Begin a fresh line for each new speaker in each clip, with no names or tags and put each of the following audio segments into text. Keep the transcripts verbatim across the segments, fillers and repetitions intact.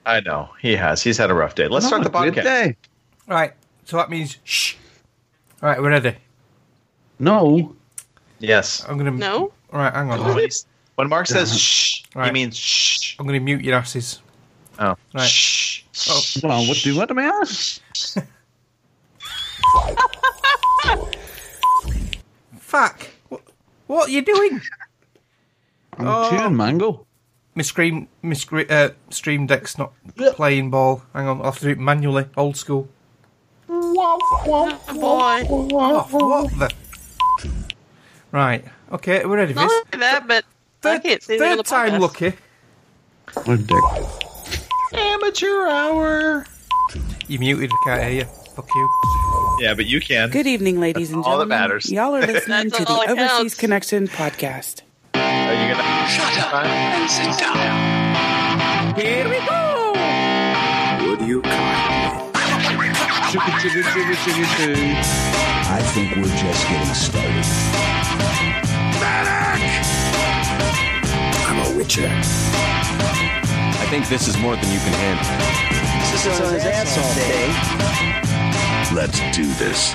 I know. He has. He's had a rough day. Let's start the podcast.
Day.
Right. So that means shh. All right, we're ready.
No.
Yes.
I'm gonna.
No.
All right, hang on.
When Mark says shh,
Right.
he means shh.
I'm gonna mute your asses.
Oh.
Right.
Shh.
Oh.
Well, what do you want to me ask?
Fuck. What, what are you doing?
I'm
Oh.
chewing mango.
My screen, my screen, uh, stream deck's not playing ball. Hang on, I'll have to do it manually, old school.
Oh, boy.
Oh, what the? Right. Okay, we're ready for
Not
this.
like that, but I
Third,
can't see anything on the
third time
podcast.
lucky.
What a dick.
Amateur hour.
You muted, I can't hear you. Fuck you.
Yeah, but you can.
Good evening, ladies
That's
and
all that
gentlemen.
matters.
Y'all are listening
That's
to
all
the
that counts.
Overseas Connection podcast.
Are you gonna shut up and sit down?
Here we go!
Would you kindly?
Chugga, chugga, chugga, chugga, chugga.
I think we're just getting started. Medic! I'm a witcher.
I think this is more than you can handle.
This is on his ass all day. Let's do this.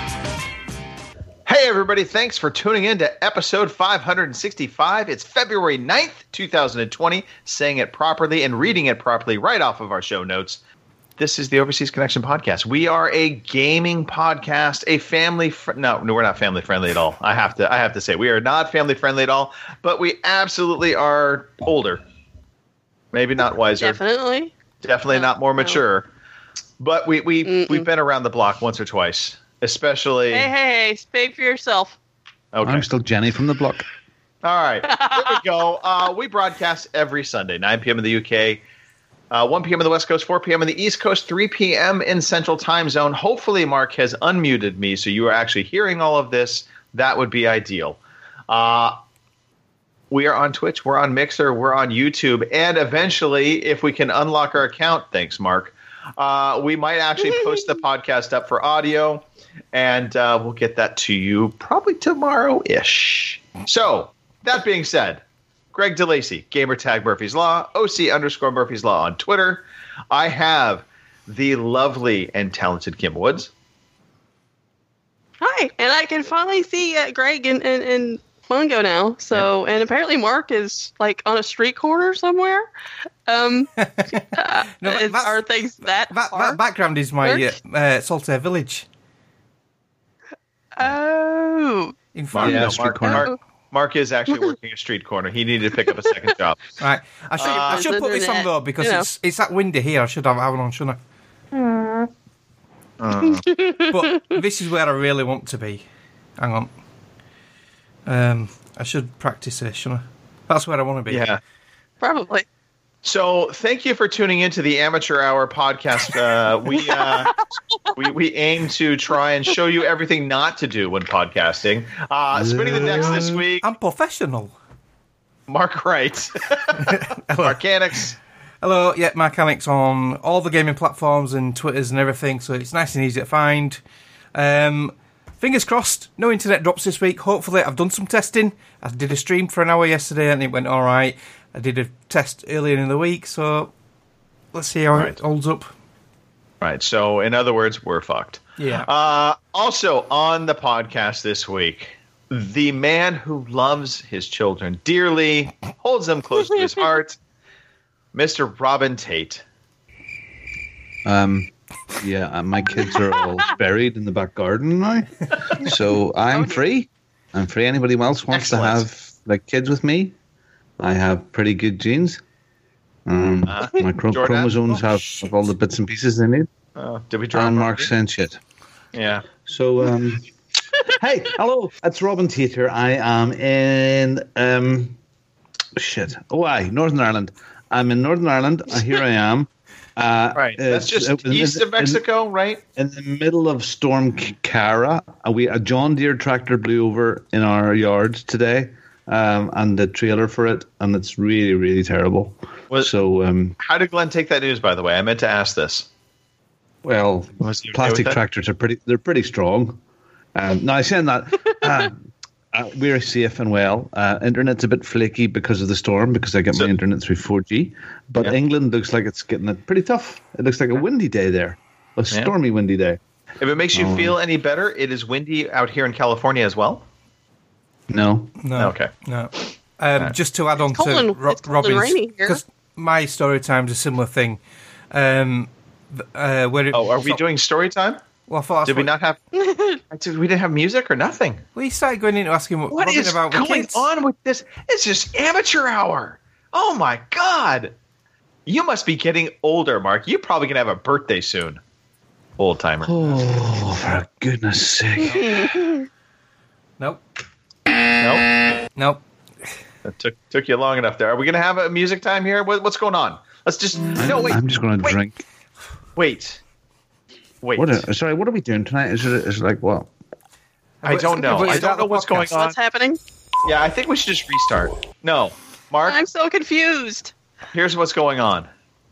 Hey, everybody. Thanks for tuning in to episode five sixty-five. It's February ninth, twenty twenty. Saying it properly and reading it properly right off of our show notes. This is the Overseas Connection podcast. We are a gaming podcast, a family fr- no, no, we're not family friendly at all. I have to I have to say we are not family friendly at all, but we absolutely are older. Maybe not wiser.
Definitely.
Definitely
No,
not more
no.
mature. But we we
Mm-mm.
we've been around the block once or twice, especially
Hey, hey, hey, speak for yourself.
Okay.
I'm still Jenny from the block.
All right. There we go. Uh, we broadcast every Sunday, nine p.m. in the U K, uh, one p.m. in the West Coast, four p.m. in the East Coast, three p.m. in Central Time Zone. Hopefully, Mark has unmuted me, so you are actually hearing all of this. That would be ideal. Uh, we are on Twitch. We're on Mixer. We're on YouTube. And eventually, if we can unlock our account, thanks, Mark, uh, we might actually post the podcast up for audio. And uh, we'll get that to you probably tomorrow-ish. So, that being said, Greg DeLacy, Gamertag Murphy's Law, O C underscore Murphy's Law on Twitter. I have the lovely and talented Kim Woods.
Hi, and I can finally see uh, Greg and, and, and Mungo now. So, and apparently Mark is like on a street corner somewhere. Um, uh,
No, that-
is-
that's-
are things that,
That,
far?
that background is my uh, uh, Saltaire village.
Oh,
In
Mark,
fact,
Yeah,
no,
street
Mark,
corner.
Mark, Mark is actually working a street corner. He needed to pick up a second job.
right. I should, I
Uh,
should put this on
internet,
though because
you know.
it's it's that windy here. I should have have it on, shouldn't
Uh,
I? But this is where I really want to be. Hang on. Um, I should practice this, shouldn't I? That's where I want to be.
yeah.
probably.
So, thank you for tuning into the Amateur Hour podcast. Uh, we, uh, we we aim to try and show you everything not to do when podcasting. Uh, spinning the decks this week,
I'm professional.
Mark Wright, Marcanix.
Hello, yeah, Marcanix on all the gaming platforms and Twitters and everything, so it's nice and easy to find. Um, fingers crossed, no internet drops this week. Hopefully, I've done some testing. I did a stream for an hour yesterday and it went all right. I did a test earlier in the week, so let's see how
Right.
it holds up.
Right. So, in other words, we're fucked.
Yeah.
Uh, also on the podcast this week, the man who loves his children dearly, holds them close to his heart, Mister Robin Tate.
Um, yeah, uh, my kids are all buried in the back garden now, so I'm free. I'm free. Anybody else wants
Excellent.
to have like kids with me? I have pretty good genes. Um,
Uh,
my chro-
Jordan?
chromosomes have, have all the bits and pieces they need.
Uh, did we draw
And
Mark?
Mark sent shit.
Yeah.
So, um, hey, hello, it's Robin Tate here. I am in um, shit. Oh, aye, Northern Ireland. I'm in Northern Ireland. Uh, here I am. Uh,
Right. That's
it's-
just
uh, in-
east of
in-
Mexico, right?
In the middle of Storm Cara, a, we, a John Deere tractor blew over in our yard today, um, and the trailer for it, and it's really, really terrible.
Was-
so, um,
How did Glenn take that news, by the way? I meant to ask this.
well,
Was he okay
plastic
with that?
tractors are pretty, they're pretty strong. Um, now, saying that, uh, uh, we're safe and well. Uh, internet's a bit flaky because of the storm, because I get
So-
my internet through four G. But
Yeah.
England looks like it's getting it pretty tough. It looks like a windy day there, a stormy, windy day.
If it makes you
Oh.
feel any better, it is windy out here in California as well.
No,
No.
Okay.
No. Um, Just to add on
cold
to
and-
Ro-
it's cold and
Robin's,
rainy here.
because my story time's a similar thing. Um, th- uh, where it,
Oh, are we doing story time?
Well, I thought
Did we not have? Did we didn't have music or nothing?
We started going into asking what,
What
Robin
is
about with
going
kids.
on with this? It's just amateur hour. Oh my god! You must be getting older, Mark. You're probably gonna have a birthday soon, old timer.
oh, for goodness sake!
Nope.
No,
Nope.
that took took you long enough there. Are we gonna have a music time here? What, what's going on? Let's just no wait.
I'm just going to
wait,
drink.
Wait, wait.
What? Are, sorry, what are we doing tonight? Is it, is it like what?
I don't know.
Have we
I
started
don't know
the
what's going
podcast?
on.
What's happening?
Yeah, I think we should just restart. No, Mark.
I'm so confused.
Here's what's going on.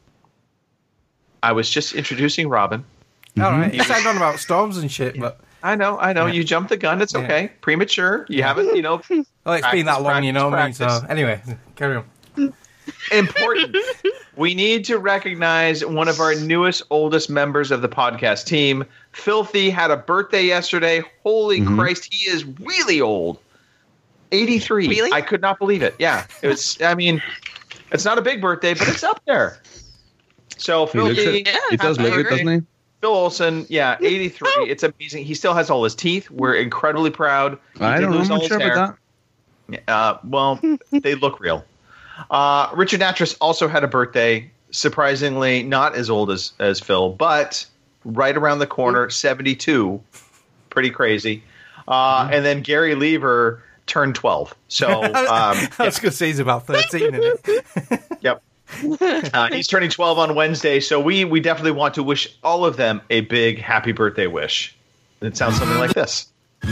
I was just introducing Robin.
All right. You started on about storms and shit, but
I know, I know. You jumped the gun. It's
Yeah.
okay. Premature. You haven't, you know.
well, it's been that
Practice,
long, you know what I mean?
practice,
So anyway, carry on.
Important. We need to recognize one of our newest, oldest members of the podcast team. Filthy had a birthday yesterday. Holy Christ, he is really old. eighty-three.
Really?
I could not believe it. Yeah. It was, I mean, it's not a big birthday, but it's up there. So,
He looks
Filthy,
it.
Yeah,
He does
happy
look it,
birthday.
doesn't he?
Phil Olsen, yeah, eighty-three. It's amazing. He still has all his teeth. We're incredibly proud. He
I
did
don't know.
lose
I'm
all
not
his
sure
hair.
about
Uh, well, they look real. Uh, Richard Natras also had a birthday. Surprisingly, not as old as, as Phil, but right around the corner, seventy-two. Pretty crazy. Uh, and then Gary Lever turned twelve. So, um,
I was going to say he's about thirteen, isn't it?
yep. Uh, he's turning twelve on Wednesday, so we, we definitely want to wish all of them a big happy birthday wish. It sounds something like this.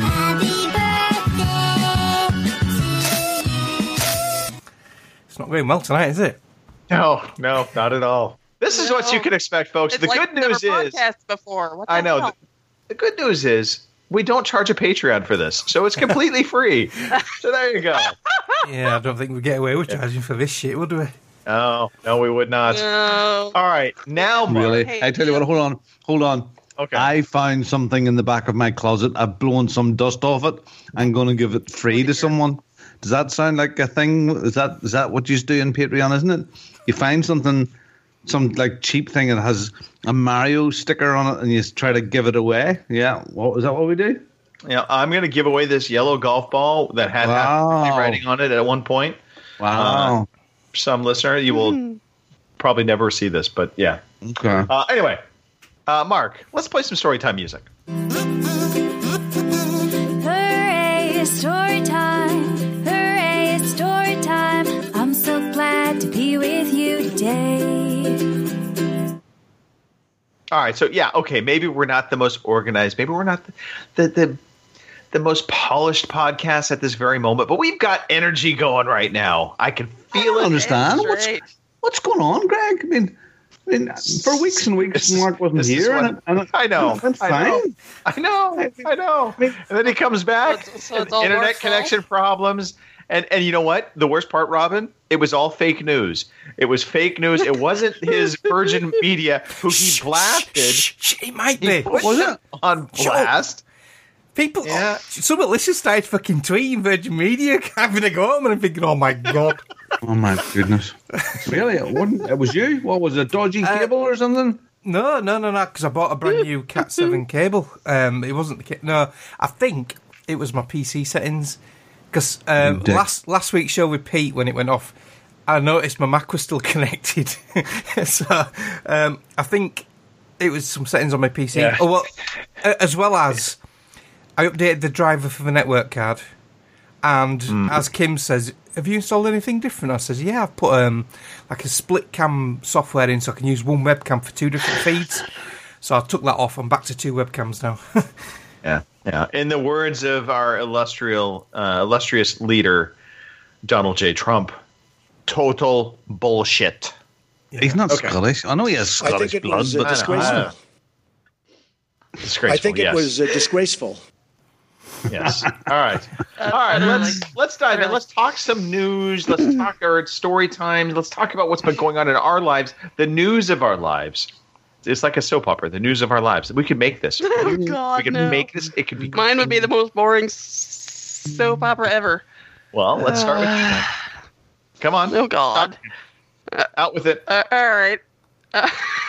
It's not going well tonight, is it?
No, no, not at all. This is what
No.
you can expect, folks.
It's
the
like
good news
never
is,
podcast before. What the
I know.
hell?
The, the good news is, we don't charge a Patreon for this, so it's completely free. So there you go.
Yeah, I don't think we get away with charging for this shit, would we?
Oh, no, we would not.
No.
All right, now, Mark.
Really?
Hey,
I tell you what, hold on. Hold on.
Okay.
I found something in the back of my closet. I've blown some dust off it. I'm going to give it free to someone. Does that sound like a thing? Is that is that what you do in Patreon, isn't it? You find something, some like cheap thing that has a Mario sticker on it and you try to give it away? Yeah. What, is that what we do?
Yeah, I'm going to give away this yellow golf ball that had
Wow.
happy writing on it at one point.
Wow.
Some listener, you will probably never see this, but yeah.
Okay.
Uh, anyway, uh, Mark, let's play some storytime music.
Hooray, it's story time. Hooray, it's story time. I'm so glad to be with you today.
All right, so yeah, okay, maybe we're not the most organized, maybe we're not the the the, the most polished podcast at this very moment, but we've got energy going right now. I can
I
feel
don't
it.
understand.
That's
What's,
right.
what's going on, Greg? I mean, I mean, for weeks and weeks,
This is-
Mark wasn't
this is
here.
what-
and, and,
I know,
I'm
I know.
fine.
I know, I know. And then he comes back,
So it's- so it's all
internet
Mark's fault?
connection problems, and and you know what? The worst part, Robin, it was all fake news. It was fake news. It wasn't his Virgin Media who he blasted.
Shh, shh, shh, it might
He
be.
put
Was
them on blast.
People,
Yeah.
some of listeners started fucking tweeting Virgin Media, having a go at them, and I'm thinking, oh my god.
Oh my goodness! Really? It wasn't. It was you? What was it? Dodgy
Uh,
cable or something?
No, no, no, no, because I bought a brand new Cat seven cable. Um, it wasn't the ca- no. I think it was my P C settings. Because um,
You dick.
last last week's show with Pete, when it went off, I noticed my Mac was still connected. So um, I think it was some settings on my P C.
Yeah.
Oh well, a- as well as I updated the driver for the network card. And
Hmm.
as Kim says, have you installed anything different? I says, yeah, I've put um, like a split cam software in so I can use one webcam for two different feeds. So I took that off. I'm back to two webcams now.
Yeah, yeah. In the words of our illustrious, uh, illustrious leader, Donald J. Trump, total bullshit.
He's not
Okay.
Scottish. I know he has
I
Scottish
think it
blood,
was uh,
but
I know, I know.
disgraceful.
Disgraceful,
I think it
yes.
was uh, disgraceful.
Yes. All right. All right. Let's let's dive in. Let's talk some news. Let's talk our story time. Let's talk about what's been going on in our lives. The news of our lives. It's like a soap opera. The news of our lives. We could make this.
Oh God,
we could
no.
make this. It could be.
Mine would be the most boring s- soap opera ever.
Well, let's start with you. Come on.
Oh God.
Out with it.
Uh, all right. Uh,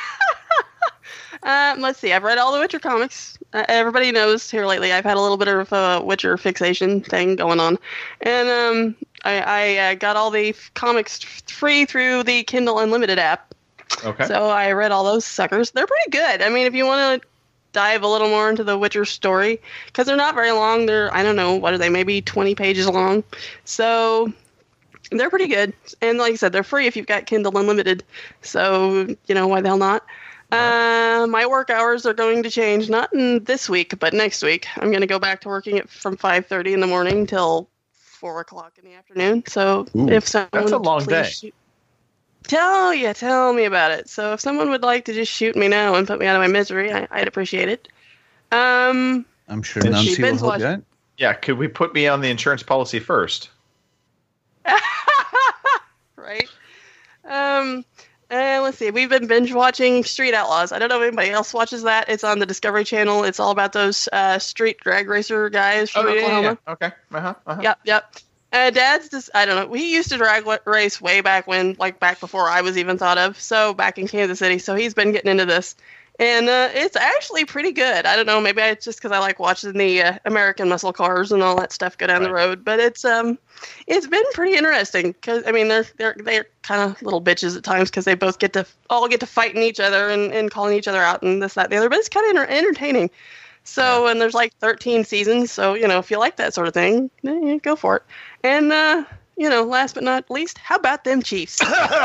um, let's see. I've read all the Witcher comics. Uh, everybody knows here lately I've had a little bit of a Witcher fixation thing going on, and um, I, I uh, got all the f- comics f- free through the Kindle Unlimited app.
Okay.
So I read all those suckers. They're pretty good. I mean, if you want to dive a little more into the Witcher story, because they're not very long. They're, I don't know, what are they, maybe twenty pages long. So they're pretty good. And like I said, they're free if you've got Kindle Unlimited. So, you know, why the hell not? Uh, my work hours are going to change, not in this week, but next week. I'm going to go back to working at, from five thirty in the morning till four o'clock in the afternoon. So
Ooh,
if someone
that's a
would
long
please
day.
shoot- Tell you, tell me about it. So if someone would like to just shoot me now and put me out of my misery, I, I'd appreciate it. Um,
I'm sure
And
Nancy
she
will
binge
help you
watched-
out.
Yeah. Could we put me on the insurance policy first?
right. Um, and let's see. We've been binge watching Street Outlaws. I don't know if anybody else watches that. It's on the Discovery Channel. It's all about those uh, street drag racer guys from
Oh, yeah,
Oklahoma.
yeah, yeah. Okay. Uh huh. Uh-huh.
Yep, yep. Uh, Dad's just, I don't know. He used to drag wa- race way back when, like back before I was even thought of. So back in Kansas City. So he's been getting into this. And uh, it's actually pretty good. I don't know. Maybe it's just because I like watching the uh, American muscle cars and all that stuff go down the
Right.
road. But it's um, it's been pretty interesting. Cause I mean, they're they're they're kind of little bitches at times because they both get to all get to fighting each other and, and calling each other out and this that and the other. But it's kind of enter- entertaining. So and there's like thirteen seasons. So you know, if you like that sort of thing, then yeah, go for it. And uh, you know, last but not least, how about them Chiefs?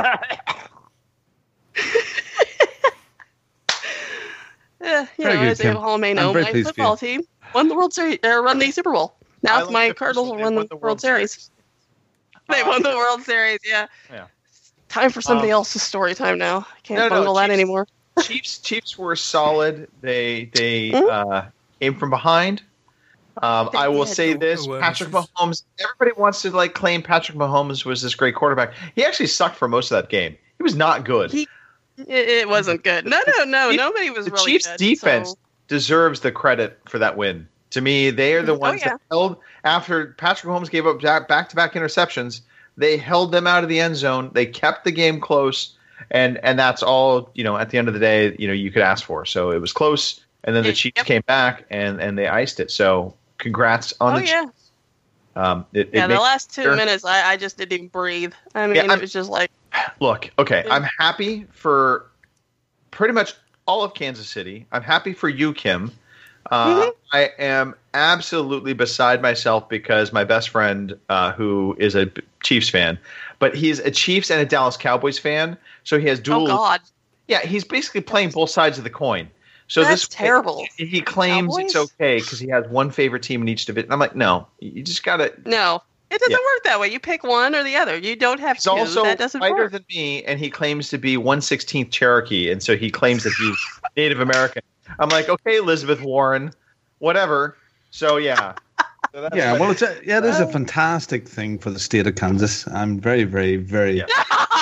Yeah, you
Very
know,
good,
as
Kim.
a Hall may
I'm
know,
very
my
pleased for
football team won the World Series, or won the Super Bowl.
I
Now
like
my
the
Cardinals
person
will
they
run
won
the, World Series. They
Uh,
won the World Series, yeah.
Yeah.
Time for somebody
Um,
else's story time now. I can't
no, no,
bungle that
Chiefs-
anymore.
Chiefs Chiefs were solid. They they
Mhm.
uh, came from behind. Um,
They
I will
did.
say this:
There were
Patrick
misses.
Mahomes. Everybody wants to like claim Patrick Mahomes was this great quarterback. He actually sucked for most of that game. He was not good.
He- It, it wasn't good. No, no, no.
Chief-
Nobody was
the
really
Chiefs'
good.
defense
so-
deserves the credit for that win. To me, they are the
Oh,
ones
yeah.
that held after Patrick Mahomes gave up back to back interceptions. They held them out of the end zone. They kept the game close, and and that's all, you know, at the end of the day, you know, you could ask for. So it was close, and then the
Yep.
Chiefs came back and and they iced it. So congrats on
Oh,
the
yeah.
Chiefs. Um, it, it
Yeah, the
makes-
last two
sure.
minutes, I, I just didn't even breathe. I mean,
Yeah, I'm-
it was just like,
Look, okay,
Yeah.
I'm happy for pretty much all of Kansas City. I'm happy for you, Kim. Uh,
Mhm.
I am absolutely beside myself because my best friend, uh, who is a Chiefs fan, but he's a Chiefs and a Dallas Cowboys fan, so he has dual.
oh, God.
Yeah, he's basically playing both sides of the coin. So
That's
this
terrible.
He claims
Cowboys?
it's okay because he has one favorite team in each division. I'm like, no, you just gotta.
No. It doesn't
Yeah.
work that way. You pick one or the other. You don't have
He's
two.
also
that doesn't
whiter
work.
than me, and he claims to be one sixteenth Cherokee, and so he claims that he's Native American. I'm like, okay, Elizabeth Warren, whatever. So yeah, so that's
Yeah,
what-
well, it's a, yeah, it is a fantastic thing for the state of Kansas. I'm very, very, very.
Yeah.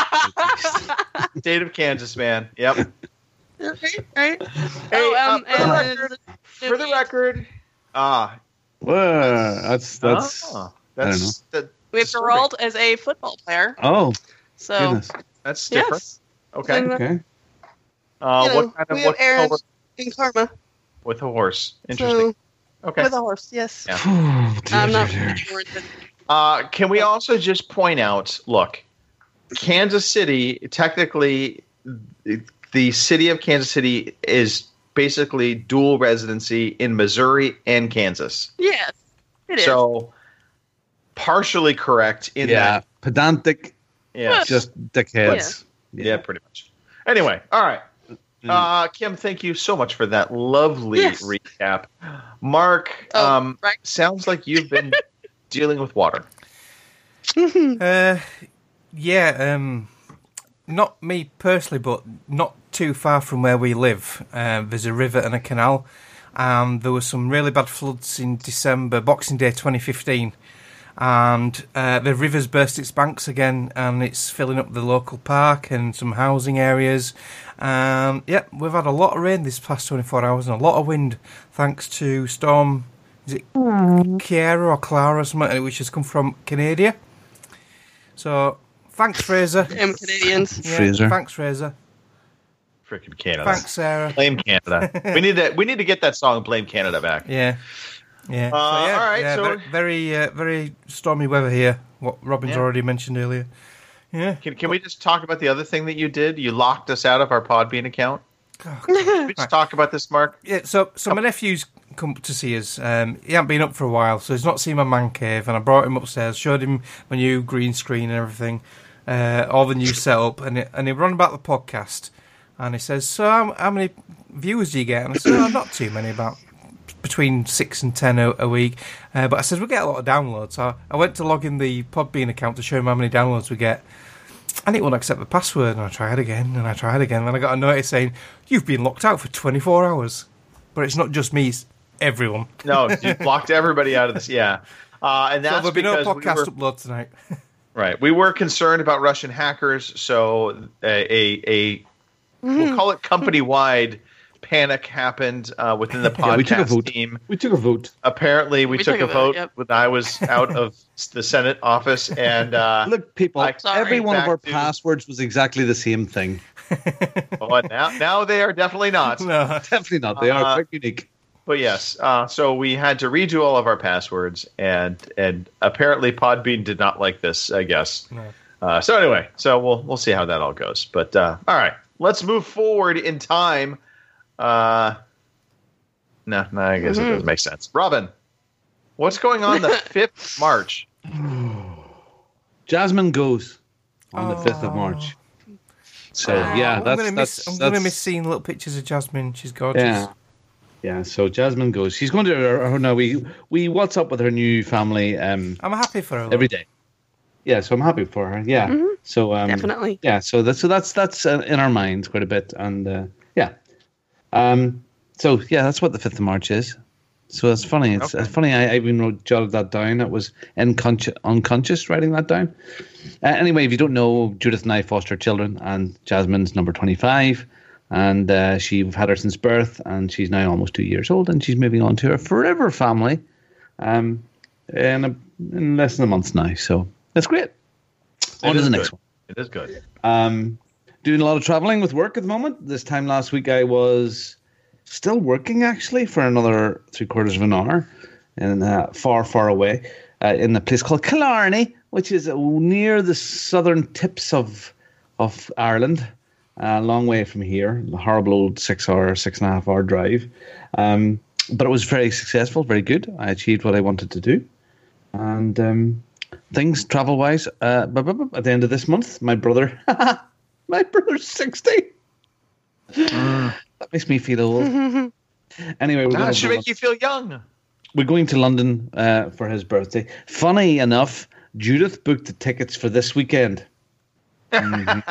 state of Kansas, man. Yep.
right, right.
Hey,
oh, um,
uh, for, the
and,
record, for the record, ah,
Well, that's that's.
ah,
I don't
that's that,
we have
disturbing.
Gerald as a football player.
Oh
So,
goodness.
That's different.
yes.
Okay.
And, uh,
Okay.
Uh,
you know,
what kind of
we
what
have Aaron
color-
in Karma.
with a horse? Interesting.
So,
Okay.
with a horse, yes.
Yeah.
Oh, dear,
I'm not
dear, dear.
sure that-
Uh, can we also just point out, look, Kansas City, technically, the city of Kansas City is basically dual residency in Missouri and Kansas.
Yes, it is.
So, partially correct in
Yeah,
that.
pedantic,
Yeah.
just dickheads.
Yeah, pretty much. Anyway, all right. Uh, Kim, thank you so much for that lovely
Yes.
recap. Mark,
Oh,
um,
right.
sounds like you've been dealing with water.
Uh, yeah, um, not me personally, but not too far from where we live. Um, there's a river and a canal. and there were some really bad floods in December, Boxing Day twenty fifteen. And uh, the river's burst its banks again, and it's filling up the local park and some housing areas. Um, yeah, we've had a lot of rain this past twenty-four hours and a lot of wind, thanks to Storm, is it Kiara or Clara or something, which has come from Canada. So, thanks, Fraser.
Damn Canadians.
Yeah,
Fraser.
Thanks, Fraser.
Freaking Canada.
Thanks, Sarah.
Blame Canada. we need to we need to get that song "Blame Canada" back.
Yeah. Yeah.
Uh,
so, yeah,
all right,
yeah,
so-
very very, uh, very stormy weather here. What Robin's
Yeah.
already mentioned earlier. Yeah.
Can, can we just talk about the other thing that you did? You locked us out of our Podbean account.
Oh,
Can we just talk about this, Mark?
Yeah, so so my nephew's come to see us. Um, he hasn't been up for a while, so he's not seen my man cave. And I brought him upstairs, showed him my new green screen and everything, uh, all the new setup, and it, and he ran about the podcast. And he says, "So how, how many viewers do you get?" And I said, "Oh, not too many, about between six and ten a, a week." Uh, but I said, "We get a lot of downloads." So I went to log in the Podbean account to show him how many downloads we get. And it wouldn't accept the password, and I tried again, and I tried again, and I got a notice saying, "You've been locked out for twenty-four hours." But it's not just me, it's everyone.
No, you blocked everybody out of this. Yeah, uh, and
So
that's
there'll be no
because
podcast
we were,
upload tonight.
right. We were concerned about Russian hackers, so a a, a we'll call it company-wide panic happened uh, within the
Yeah, we took a
podcast
vote.
team.
We took a vote.
Apparently, we,
We
took,
took
a
a
vote
vote, yep.
when I was out of the Senate office, and uh,
Look, people,
I-
Sorry.
every one of
back
our
to-
passwords was exactly the same thing.
well, now now they are definitely not.
No.
Definitely not. They
Uh,
are quite unique.
But yes, uh, so we had to redo all of our passwords, and and apparently Podbean did not like this, I guess.
No.
Uh, so anyway, so we'll we'll see how that all goes. But uh, all right, let's move forward in time. Uh, no, no, I guess it doesn't make sense. Robin, what's going on the fifth of March?
Jasmine goes on the fifth of
Oh.
March. So
Wow.
yeah,
I'm
that's
gonna
that's
miss. I'm
that's,
gonna miss seeing little pictures of Jasmine. She's gorgeous.
yeah, yeah. So Jasmine goes. She's going to her, her now. We we WhatsApp with her new family um,
I'm happy for her.
every day. Yeah, so I'm happy for her. Yeah, so um,
Definitely.
Yeah, so that's so that's that's uh, in our minds quite a bit, and uh, yeah, um, so yeah, that's what the fifth of March is. So it's funny. It's,
Okay.
it's funny. I, I even wrote, jotted that down. It was unconscious, unconscious writing that down. Uh, anyway, if you don't know, Judith and I foster children, and Jasmine's number twenty-five, and uh, she's had her since birth, and she's now almost two years old, and she's moving on to her forever family, um, in a, in less than a month now. So that's great. On
It
to
is
the next
good.
one.
It is good.
Um, doing a lot of traveling with work at the moment. This time last week, I was still working actually for another three quarters of an hour, and uh, far, far away, uh, in a place called Killarney, which is uh, near the southern tips of of Ireland, uh, a long way from here. A horrible old six-hour, six and a half hour drive, um, but it was very successful, very good. I achieved what I wanted to do, and um, things travel-wise. Uh, bu- bu- bu- at the end of this month, my brother, my brother's sixty. That makes me feel old. Anyway, we're,
That
going
should
to,
make you feel young.
we're going to London uh, for his birthday. Funny enough, Judith booked the tickets for this weekend. Mhm.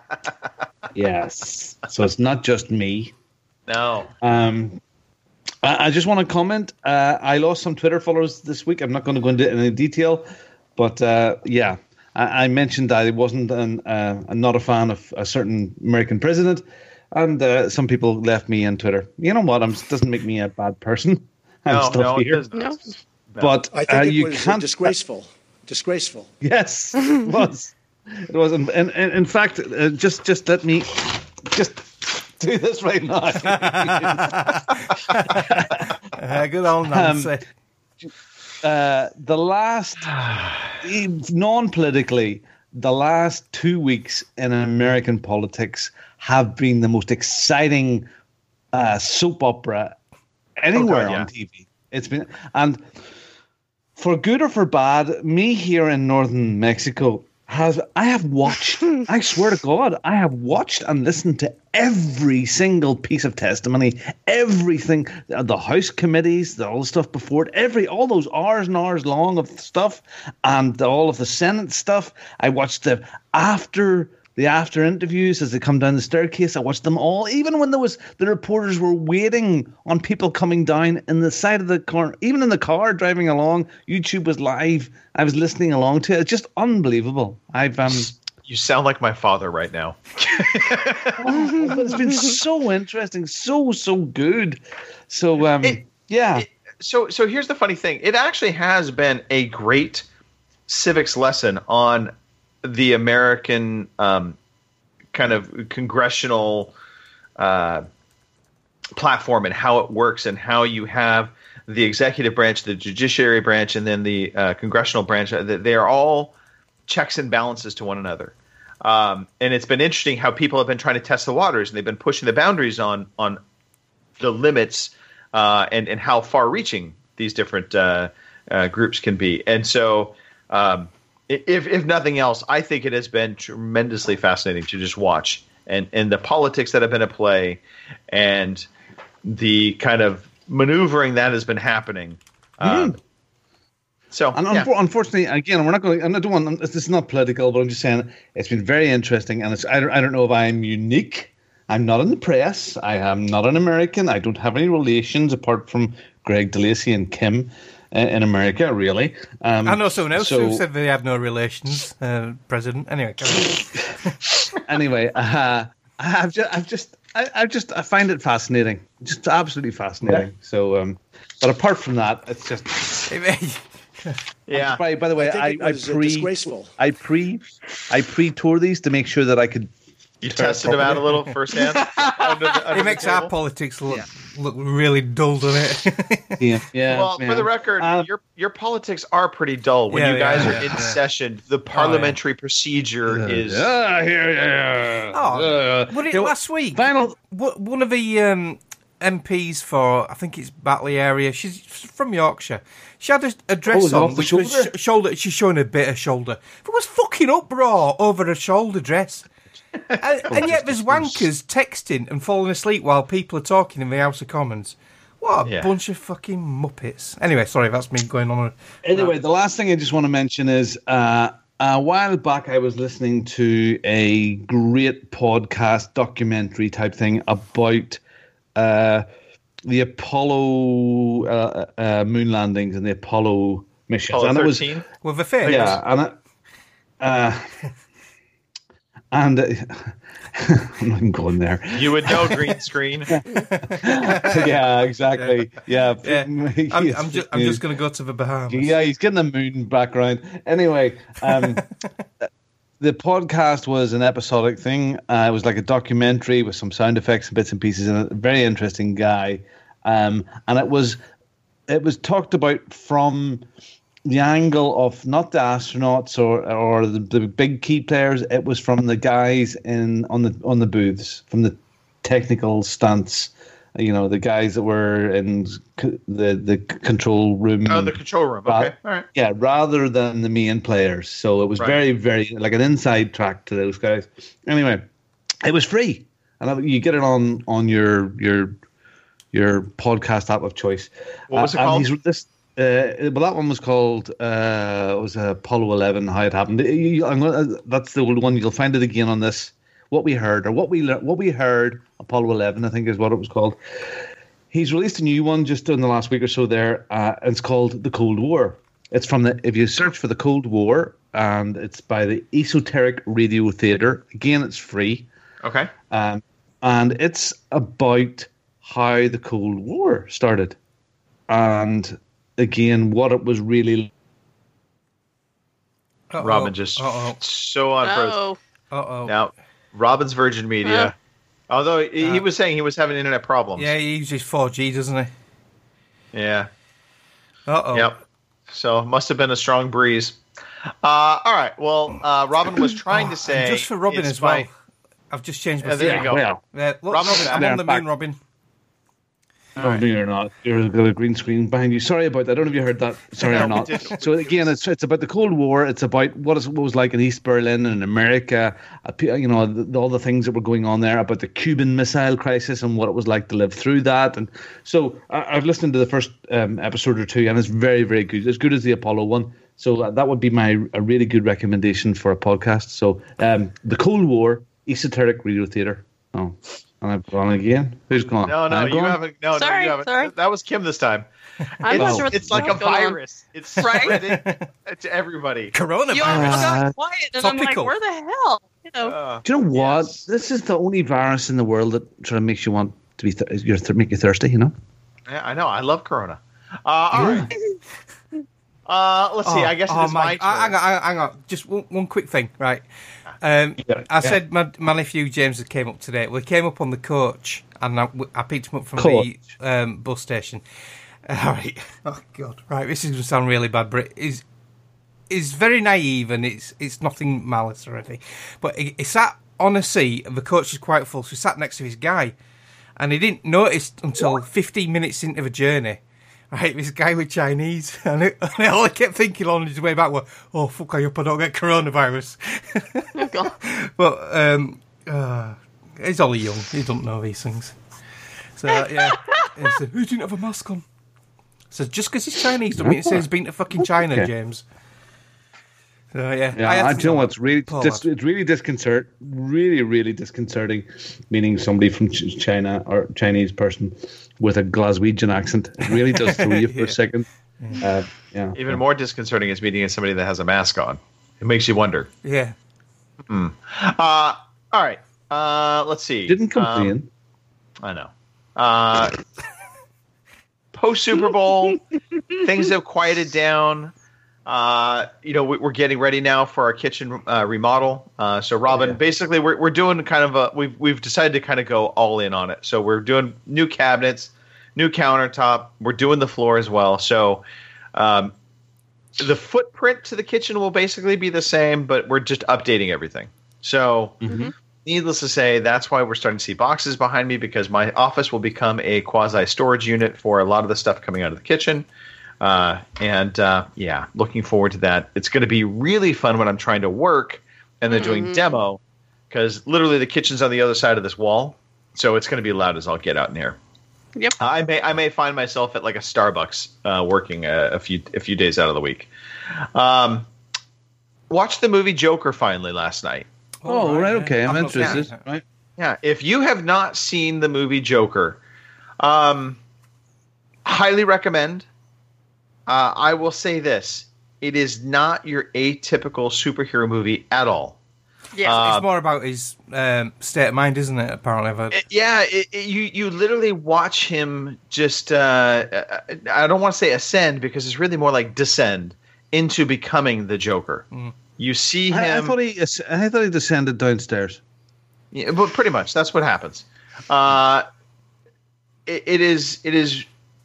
Yes. So it's not just me.
No.
Um, I, I just want to comment. Uh, I lost some Twitter followers this week. I'm not going to go into any detail, but uh, yeah, I, I mentioned I wasn't an, uh, I'm not a fan of a certain American president, and uh, some people left me on Twitter. You know what? It doesn't make me a bad person. I'm
No,
still
no, it
here,
does not.
No.
but
I think
uh,
it
you
was
can't.
disgraceful. Disgraceful.
Yes, it was. It was, and, and, and in fact, uh, just just let me just do this right now.
Uh, good old Nancy.
uh, the last, non-politically, the last two weeks in American politics have been the most exciting uh, soap opera anywhere
Oh, God, yeah.
on T V. It's been, and for good or for bad, me here in northern Mexico has I have watched. I swear to God, I have watched and listened to every single piece of testimony, everything, the House committees, the all the stuff before it, every all those hours and hours long of stuff, and all of the Senate stuff. I watched the after the after interviews as they come down the staircase. I watched them all, even when there was the reporters were waiting on people coming down in the side of the car, even in the car driving along. YouTube was live. I was listening along to it. It's just unbelievable. I've um.
You sound like my father right now.
Oh, but it's been so interesting, so so good. So um,
It-
yeah.
It- so so here's the funny thing. It actually has been a great civics lesson on the American um, kind of congressional uh, platform and how it works and how you have the executive branch, the judiciary branch, and then the uh, congressional branch. They are all checks and balances to one another. Um, and it's been interesting how people have been trying to test the waters, and they've been pushing the boundaries on on the limits uh, and and how far-reaching these different uh, uh, groups can be. And so, um, if if nothing else, I think it has been tremendously fascinating to just watch and and the politics that have been at play, and the kind of maneuvering that has been happening. Um,
Mm.
So,
And
yeah.
unfor- unfortunately, again, we're not going. I don't want. This is not political, but I'm just saying it's been very interesting, and it's. I don't. I don't know if I'm unique. I'm not in the press. I am not an American. I don't have any relations apart from Greg DeLacy and Kim uh, in America. Really, um,
I know someone else
so-
who said they have no relations. Uh, president. Anyway, carry on.
anyway, uh, I've just, I've just, I, I just, I find it fascinating, just absolutely fascinating. So, um, but apart from that, it's just.
Yeah.
By, by the way,
I
I,
think it
I,
was, uh,
pre,
disgraceful.
I pre, I pre-tour these to make sure that I could.
You
turn it
tested them out a
properly.
little firsthand. under the, under
It
the
makes our
table?
politics look look really dull, doesn't it?
Yeah, yeah.
Well,
yeah.
for the record,
Uh,
your your politics are pretty dull when
Yeah,
you guys
yeah,
are
yeah,
in
yeah.
session. The parliamentary procedure is
Yeah, yeah, yeah.
Oh,
Uh,
what it
you know,
last week?
Final.
Wha- One of the um, M Ps for, I think it's Batley area. She's from Yorkshire. She had a, a dress
Oh, is it
on,
off the
which was
shoulder?
sh- shoulder. She's showing a bit of shoulder. It was fucking uproar over her shoulder dress. and, and yet there's wankers texting and falling asleep while people are talking in the House of Commons. What a
Yeah.
bunch of fucking muppets. Anyway, sorry, that's me going on.
Anyway, the last thing I just want to mention is uh, a while back I was listening to a great podcast documentary type thing about uh, the Apollo uh, uh, moon landings and the Apollo missions.
Apollo
and it was,
thirteen.
With the face.
yeah, and it, uh, and uh, I'm not even going there.
You would know green screen.
Yeah, exactly. Yeah,
Yeah. I'm,
Yes,
I'm, ju- I'm just going to go to the Bahamas.
Yeah, he's getting a moon background. Anyway, um, the podcast was an episodic thing. Uh, it was like a documentary with some sound effects and bits and pieces, and a very interesting guy. Um, and it was it was talked about from the angle of not the astronauts or or the, the big key players. It was from the guys in on the on the booths, from the technical stance. You know, the guys that were in c- the the control room.
Oh, the control room.
Ra-
Okay, all right.
Yeah, rather than the main players. So it was
Right.
very, very like an inside track to those guys. Anyway, it was free, and you get it on on your your your podcast app of choice.
What was it
Uh, and
called?
he's- This, uh, well, that one was called uh, it was Apollo eleven. How it happened. You- you- I'm gonna, that's the old one. You'll find it again on this. What we heard, or what we lear- what we heard, Apollo eleven, I think is what it was called. He's released a new one just in the last week or so there, uh, and it's called The Cold War. It's from the, if you search for The Cold War, and it's by the Esoteric Radio Theatre. Again, it's free.
Okay.
Um, and it's about how the Cold War started. And again, what it was really.
Uh-oh.
Robin just
Uh-oh.
so on froze.
Oh,
Uh-oh.
Now, Robin's Virgin Media.
Huh?
Although he, he
Uh,
was saying he was having internet problems.
Yeah, he uses four G, doesn't he?
Yeah.
Uh-oh.
Yep. So it must have been a strong breeze. Uh, all right. Well, uh, Robin was trying to
And
say
just for Robin
it's
as well.
by-
I've just changed my
Yeah, there you
thing.
go.
Well,
Yeah, look,
Robin's
Robin,
back.
I'm on the
Back.
moon, Robin.
Oh, no, you're not. You've got a green screen behind you. Sorry about that. I don't know if you heard that. Sorry
No,
or
we
not.
didn't.
So again, it's it's about the Cold War. It's about what, is, what was like in East Berlin and in America. Uh, pe- you know, the, all the things that were going on there, about the Cuban Missile Crisis and what it was like to live through that. And so I, I've listened to the first um, episode or two, and it's very, very good. As good as the Apollo one. So uh, that would be my a really good recommendation for a podcast. So um, The Cold War, Esoteric Radio Theater. Oh, and I've gone again. Who's gone?
No, no,
I'm
you
gone?
haven't. No,
Sorry,
no, you haven't.
sorry.
That was Kim this time.
I'm
It's,
not sure what
it's
the
like a
hell's going on.
virus. It's
Right?
spreading to everybody.
Coronavirus.
You all
Uh,
got quiet, and I'm like,
topical.
where the hell? You know,
Uh,
Do you know what?
Yes.
This is the only virus in the world that sort of makes you want to be th- you're th- make you thirsty. You know.
yeah, I know. I love Corona. Uh, all right. Uh, let's see. I guess
oh
it is my,
my,
turn.
hang on, hang on, hang on. Just one, one quick thing, right? Um,
Yeah,
I
yeah.
said my, my nephew James had came up today. Well, he came up on the coach, and I, I picked him up from
Coach.
the um, bus station. All right. Oh God. Right. This is going to sound really bad, but it's it's very naive, and it's it's nothing malice or anything. But he, he sat on a seat, and the coach is quite full, so he sat next to his guy, and he didn't notice until fifteen minutes into the journey. Right, this guy with Chinese, and, it, and all I kept thinking on his way back was, "Oh fuck, I hope I don't get coronavirus."
oh God.
But um, uh, he's only young; he don't know these things. So yeah, he said, "Who didn't have a mask on?" So just because he's Chinese, don't mean it says he's been to fucking China,
Okay.
James. So yeah,
Yeah,
I had
I,
to
do you know
tell
what's
him.
really
Poor
dis-
lad.
it's really disconcert, really really disconcerting, meaning somebody from Ch- China or Chinese person with a Glaswegian accent. It really does throw you for
Yeah.
a second. Uh, yeah,
Even more disconcerting is meeting somebody that has a mask on. It makes you wonder.
Yeah,
Uh, all right. Uh, let's see.
didn't complain.
Um, I know. Uh, Post Super Bowl, things have quieted down. Uh, you know, we, we're getting ready now for our kitchen uh, remodel. Uh, so, Robin,
yeah.
basically, we're we're doing kind of a we've we've decided to kind of go all in on it. So, we're doing new cabinets, new countertop. We're doing the floor as well. So, um, the footprint to the kitchen will basically be the same, but we're just updating everything. So, needless to say, that's why we're starting to see boxes behind me, because my office will become a quasi storage unit for a lot of the stuff coming out of the kitchen. Uh, and uh, yeah, looking forward to that. It's going to be really fun when I'm trying to work and they're doing demo, because literally the kitchen's on the other side of this wall, so it's going to be loud as I'll get out in here.
Yep.
I may I may find myself at like a Starbucks uh, working a, a few a few days out of the week. Um, watched the movie Joker finally last night.
Oh, right,
yeah.
okay, I'm
I've not seen
interested.
it.
Right.
Yeah, if you have not seen the movie Joker, um, highly recommend. Uh, I will say this: it is not your atypical superhero movie at all.
Yeah.
Uh,
It's more about his um, state of mind, isn't it? Apparently, I've heard.
It- yeah, it, it- you you literally watch him just. Uh, I don't want to say ascend, because it's really more like descend into becoming the Joker. You see him.
I, I thought he I thought he descended downstairs.
Yeah, but pretty much that's what happens. Uh, it, it is it is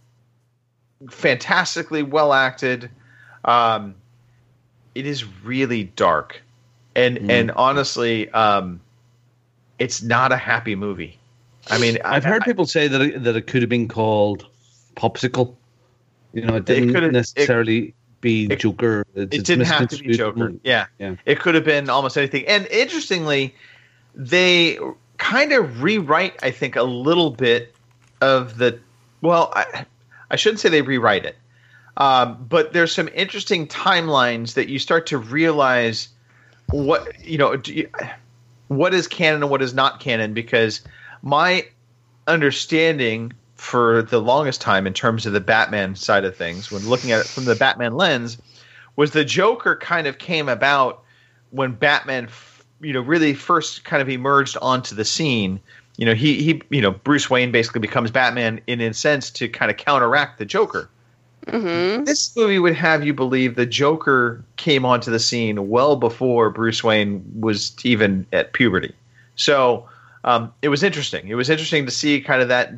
fantastically well acted. Um, it is really dark, and
Mm.
and honestly, um, it's not a happy movie. I mean,
I've
I,
heard
I-
people say that it, that it could have been called Popsicle. You know, it
It
didn't
could've- it-
necessarily be
it-
Joker. It's,
It
it's
didn't have to be
misconstrued.
Joker. Yeah.
Yeah.
It could have been almost anything. And interestingly, they kind of rewrite, I think, a little bit of the. Well, I, I shouldn't say they rewrite it, um, but there's some interesting timelines that you start to realize what you know, do you, what is canon and what is not canon. Because my understanding for the longest time in terms of the Batman side of things, when looking at it from the Batman lens, was the Joker kind of came about when Batman, you know, really first kind of emerged onto the scene. You know, he, he you know, Bruce Wayne basically becomes Batman in a sense to kind of counteract the Joker.
Mm-hmm.
This movie would have you believe the Joker came onto the scene well before Bruce Wayne was even at puberty. So um, it was interesting. It was interesting to see kind of that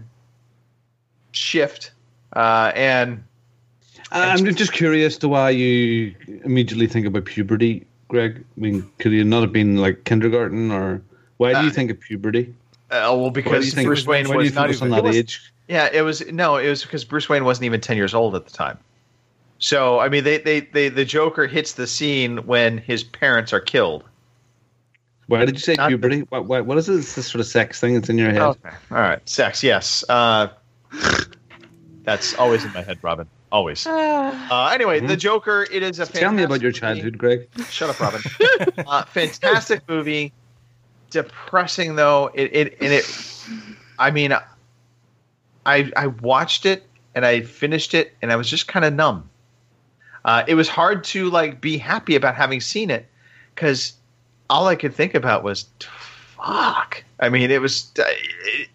shift. Uh, and
I'm just curious to why you immediately think about puberty, Greg. I mean, could you not have been like kindergarten, or why do you
Uh,
think of puberty?
uh, well,
Why do
because
you think,
Bruce Wayne
why do you
was
think
not
it was
even
on that
it was-
age?
Yeah, it was no, it was because Bruce Wayne wasn't even ten years old at the time. So I mean, they, they, they the Joker hits the scene when his parents are killed.
Why did you say
Not-
puberty? What, what, what is it? It's this sort of sex thing that's in your head.
Okay, all right, sex, yes. Uh, that's always in my head, Robin. always. Uh, anyway,
Mhm.
The Joker. It is a
Tell me about your
fantastic movie.
childhood, Greg.
Shut up, Robin. uh, fantastic movie. Depressing though. It, it and it. I mean, I I watched it and I finished it and I was just kind of numb. Uh, it was hard to like be happy about having seen it because all I could think about was, fuck. I mean, it was. It,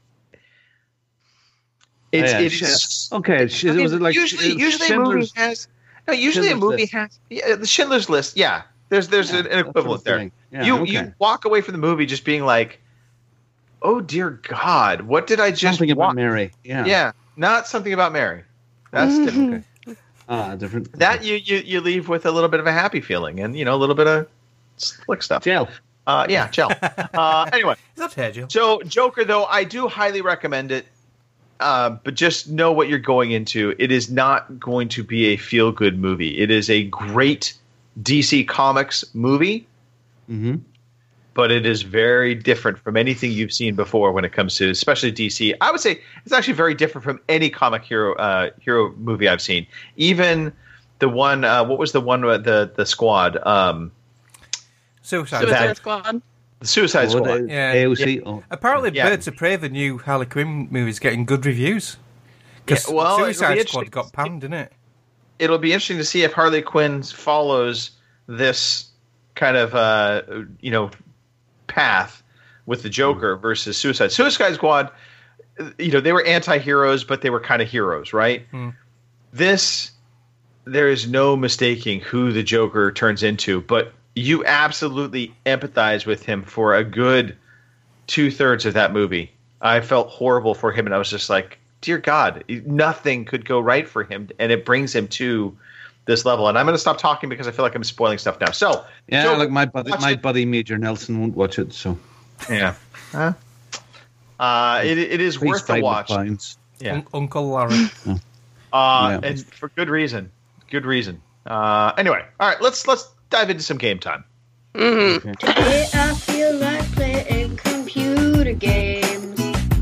it's
Yeah,
it's
sh- okay. Sh-
I mean,
was it like
usually
Sh-
usually a movie
Schindler's-
has no usually a
Schindler's
movie
List.
has yeah, the Schindler's List. Yeah, there's there's
Yeah,
an, an
that's what
equivalent
I'm
there.
saying. Yeah,
you
okay.
you walk away from the movie just being like, oh dear God, what did I just
Something about
watch?
Mary. Yeah.
Yeah, not something about Mary. That's different.
Ah, different.
That you, you you leave with a little bit of a happy feeling and you know a little bit of slick stuff.
Gel.
Uh, yeah, gel. uh, anyway,
Is that hair gel?
so Joker though, I do highly recommend it. Uh, but just know what you're going into. It is not going to be a feel-good movie. It is a great D C Comics movie,
Mm-hmm.
but it is very different from anything you've seen before when it comes to, especially D C. I would say it's actually very different from any comic hero uh, hero movie I've seen. Even the one, uh, what was the one with the the squad? Um,
Suicide.
Suicide
that-
Squad.
the Suicide
Oh,
Squad.
the
Yeah.
A O C. Oh.
Apparently,
Yeah.
Birds of Prey, the new Harley Quinn movie, is getting good reviews. Because
Yeah, well, it'll be
Suicide
interesting
Squad got panned, didn't it?
It'll be interesting to see if Harley Quinn follows this kind of uh, you know path with the Joker versus Suicide Suicide Squad. You know, they were anti-heroes, but they were kind of heroes, right?
Hmm.
This, there is no mistaking who the Joker turns into, but you absolutely empathize with him for a good two thirds of that movie. I felt horrible for him, and I was just like, dear God, nothing could go right for him, and it brings him to this level. And I'm going to stop talking because I feel like I'm spoiling stuff now. So,
Yeah,
Joker,
like my buddy,
watch
my
it.
buddy Major Nelson won't watch it, so
Yeah. Huh? Uh, it, it is
please
worth the
fight with
watch.
clowns.
Yeah.
Un- Uncle Larry.
Uh,
Yeah.
and for good reason. Good reason. Uh, anyway, all right, let's let's dive into some game time.
Mm-hmm.
Today I feel like playing computer games.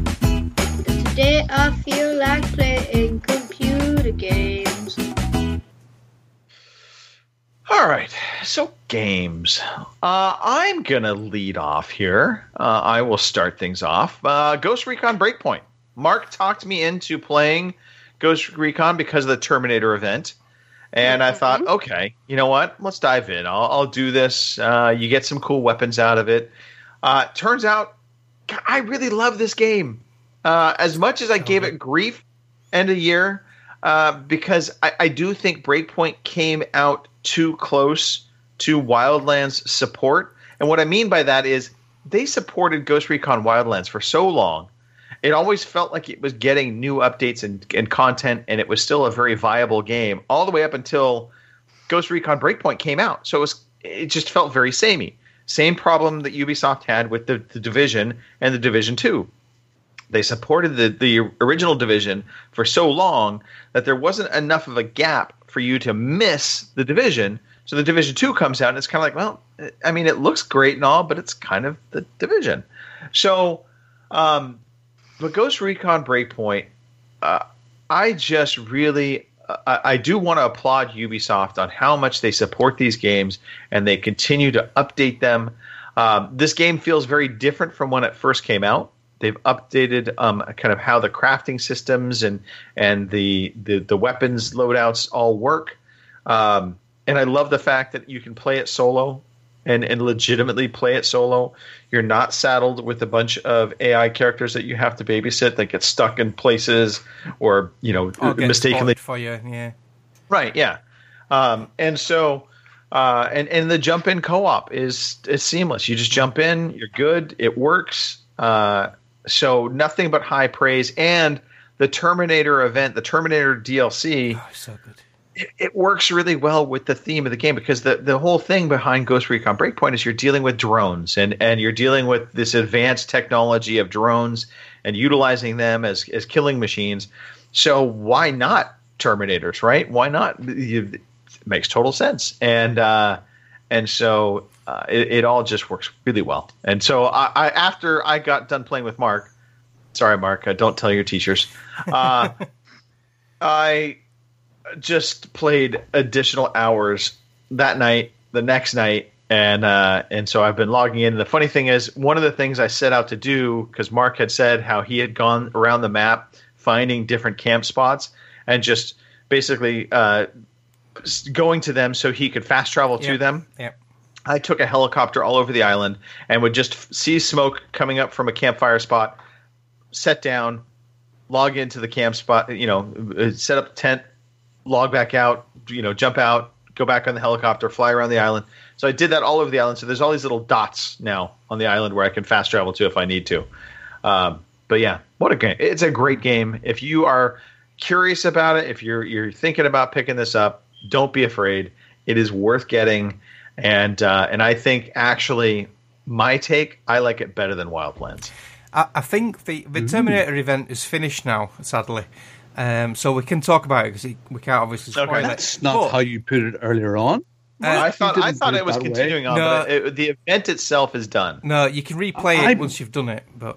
Today I feel like playing computer games.
All right, so games. Uh, I'm gonna lead off here. Uh, I will start things off. Uh, Ghost Recon Breakpoint. Mark talked me into playing Ghost Recon because of the Terminator event. And I thought, okay, you know what? Let's dive in. I'll, I'll do this. Uh, you get some cool weapons out of it. Uh, turns out, I really love this game. Uh, as much as I gave it grief end of year, uh, because I, I do think Breakpoint came out too close to Wildlands support. And what I mean by that is they supported Ghost Recon Wildlands for so long. It always felt like it was getting new updates and, and content, and it was still a very viable game all the way up until Ghost Recon Breakpoint came out. So it was it just felt very samey. Same problem that Ubisoft had with the, the Division and the Division two. They supported the, the original Division for so long that there wasn't enough of a gap for you to miss the Division. So the Division two comes out, and it's kind of like, well, I mean, it looks great and all, but it's kind of the Division. So, um, but Ghost Recon Breakpoint, uh, I just really, uh, I do want to applaud Ubisoft on how much they support these games and they continue to update them. Um, this game feels very different from when it first came out. They've updated um, kind of how the crafting systems and and the the, the weapons loadouts all work. Um, and I love the fact that you can play it solo and, and legitimately play it solo. You're not saddled with a bunch of A I characters that you have to babysit that get stuck in places or, you know,
Or get
mistakenly.
spotted for you, yeah.
Right, yeah. Um, and so, uh, and, and the jump in co-op is, is seamless. You just jump in, you're good, it works. Uh, so nothing but high praise. And the Terminator event, the Terminator D L C,
Oh, so good.
it, it works really well with the theme of the game because the, the whole thing behind Ghost Recon Breakpoint is you're dealing with drones and, and you're dealing with this advanced technology of drones and utilizing them as, as killing machines. So why not Terminators, right? Why not? You, it makes total sense. And uh, and so uh, it, it all just works really well. And so I, I after I got done playing with Mark, sorry, Mark, uh, don't tell your teachers. Uh, I just played additional hours that night, the next night, and uh, and so I've been logging in. And the funny thing is, one of the things I set out to do, because Mark had said how he had gone around the map finding different camp spots and just basically uh, going to them so he could fast travel to
Yeah.
them.
Yeah.
I took a helicopter all over the island and would just f- see smoke coming up from a campfire spot, set down, log into the camp spot, you know, uh, set up the tent, log back out, you know, jump out, go back on the helicopter, fly around the island. So I did that all over the island. So there's all these little dots now on the island where I can fast travel to if I need to. Um, but yeah, what a game. It's a great game. If you are curious about it, if you're you're thinking about picking this up, don't be afraid. It is worth getting. And uh, and I think actually my take, I like it better than Wildlands.
I, I think the, the Terminator event is finished now, sadly. Um, so we can talk about it because we can't obviously spoil
Okay.
it.
That's not
But,
how you put it earlier on.
uh,
I thought
you
I
didn't
thought
put
it was
that way.
continuing on,
No.
but it, the event itself is done.
no, you can replay
I-
it once you've done it. But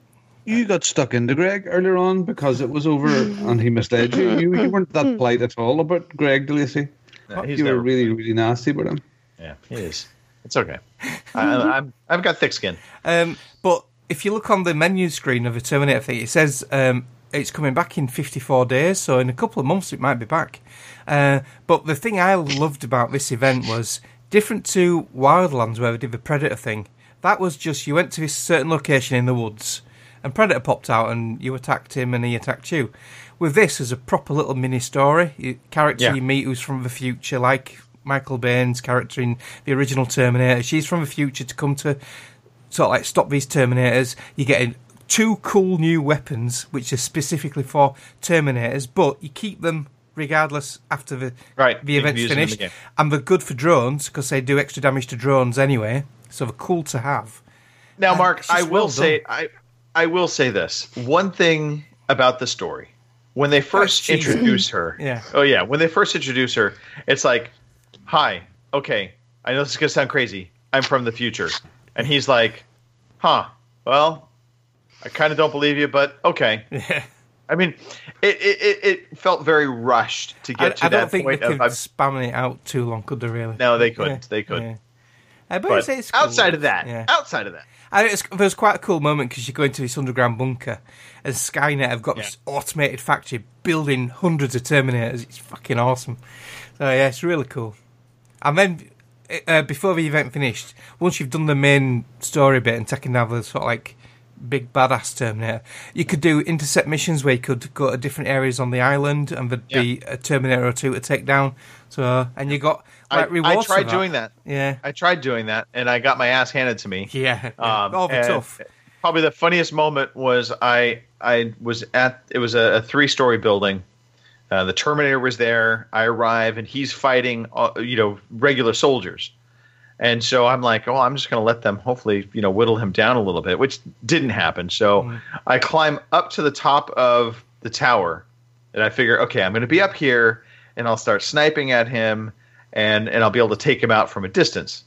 You got stuck into Greg earlier on because it was over and he misled you. You, you weren't that polite at all about Greg DeLacy.
No, he's
You were
never-
really, really nasty with him.
Yeah, he is. It's okay. I, I'm I've got thick skin.
um, but if you look on the menu screen of the Terminator thing, it says um, it's coming back in fifty-four days. So in a couple of months, it might be back. Uh, but the thing I loved about this event was different to Wildlands, where we did the Predator thing. That was just you went to this certain location in the woods, and Predator popped out, and you attacked him, and he attacked you. With this, there's a proper little mini story. You, character
Yeah.
you meet who's from the future, like Michael Baine's character in the original Terminator. She's from the future to come to sort of like stop these Terminators. You're getting two cool new weapons, which are specifically for Terminators, but you keep them regardless after the
Right,
the
you can
event's
use them in the
finished.
game.
And they're good for drones because they do extra damage to drones anyway, so they're cool to have.
Now,
And
Mark,
it's just
I will
well
say
done.
I I will say this one thing about the story. When they first
cheesy.
introduce her,
Yeah.
oh yeah, when they first introduce her, it's like, "Hi, okay, I know this is gonna sound crazy. I'm from the future," and he's like, "Huh, well, I kind of don't believe you, but okay."
Yeah.
I mean, it it, it, it felt very rushed to
I,
get to
I
that
don't think
point.
they
Of,
could
I'm-
spam it out too long, could they? Really?
no, they couldn't.
Yeah,
They couldn't.
yeah. Uh, but
But
it's, it's cool.
outside of that,
Yeah.
outside of that,
And it's, there's quite a cool moment because you go into this underground bunker, and Skynet have got
Yeah.
this automated factory building hundreds of Terminators. It's fucking awesome. So yeah, it's really cool. And then uh, before the event finished, once you've done the main story bit and taken down the sort of like big badass Terminator, you could do intercept missions where you could go to different areas on the island, and there'd be a Terminator or two to take down. So and you got like
I,
rewards.
I tried
for
doing that.
Yeah,
I tried doing that, and I got my ass handed to me.
yeah.
Um,
oh, the
and
tough.
Probably the funniest moment was I I was at it was a, a three story building. Uh, the Terminator was there. I arrive, and he's fighting, uh, you know, regular soldiers. And so I'm like, oh, I'm just going to let them hopefully, you know, whittle him down a little bit, which didn't happen. So
Mm.
I climb up to the top of the tower, and I figure, okay, I'm going to be up here, and I'll start sniping at him, and and I'll be able to take him out from a distance.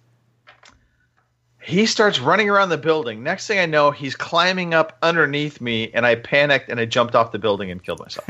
He starts running around the building. Next thing I know, he's climbing up underneath me, and I panicked and I jumped off the building and killed myself.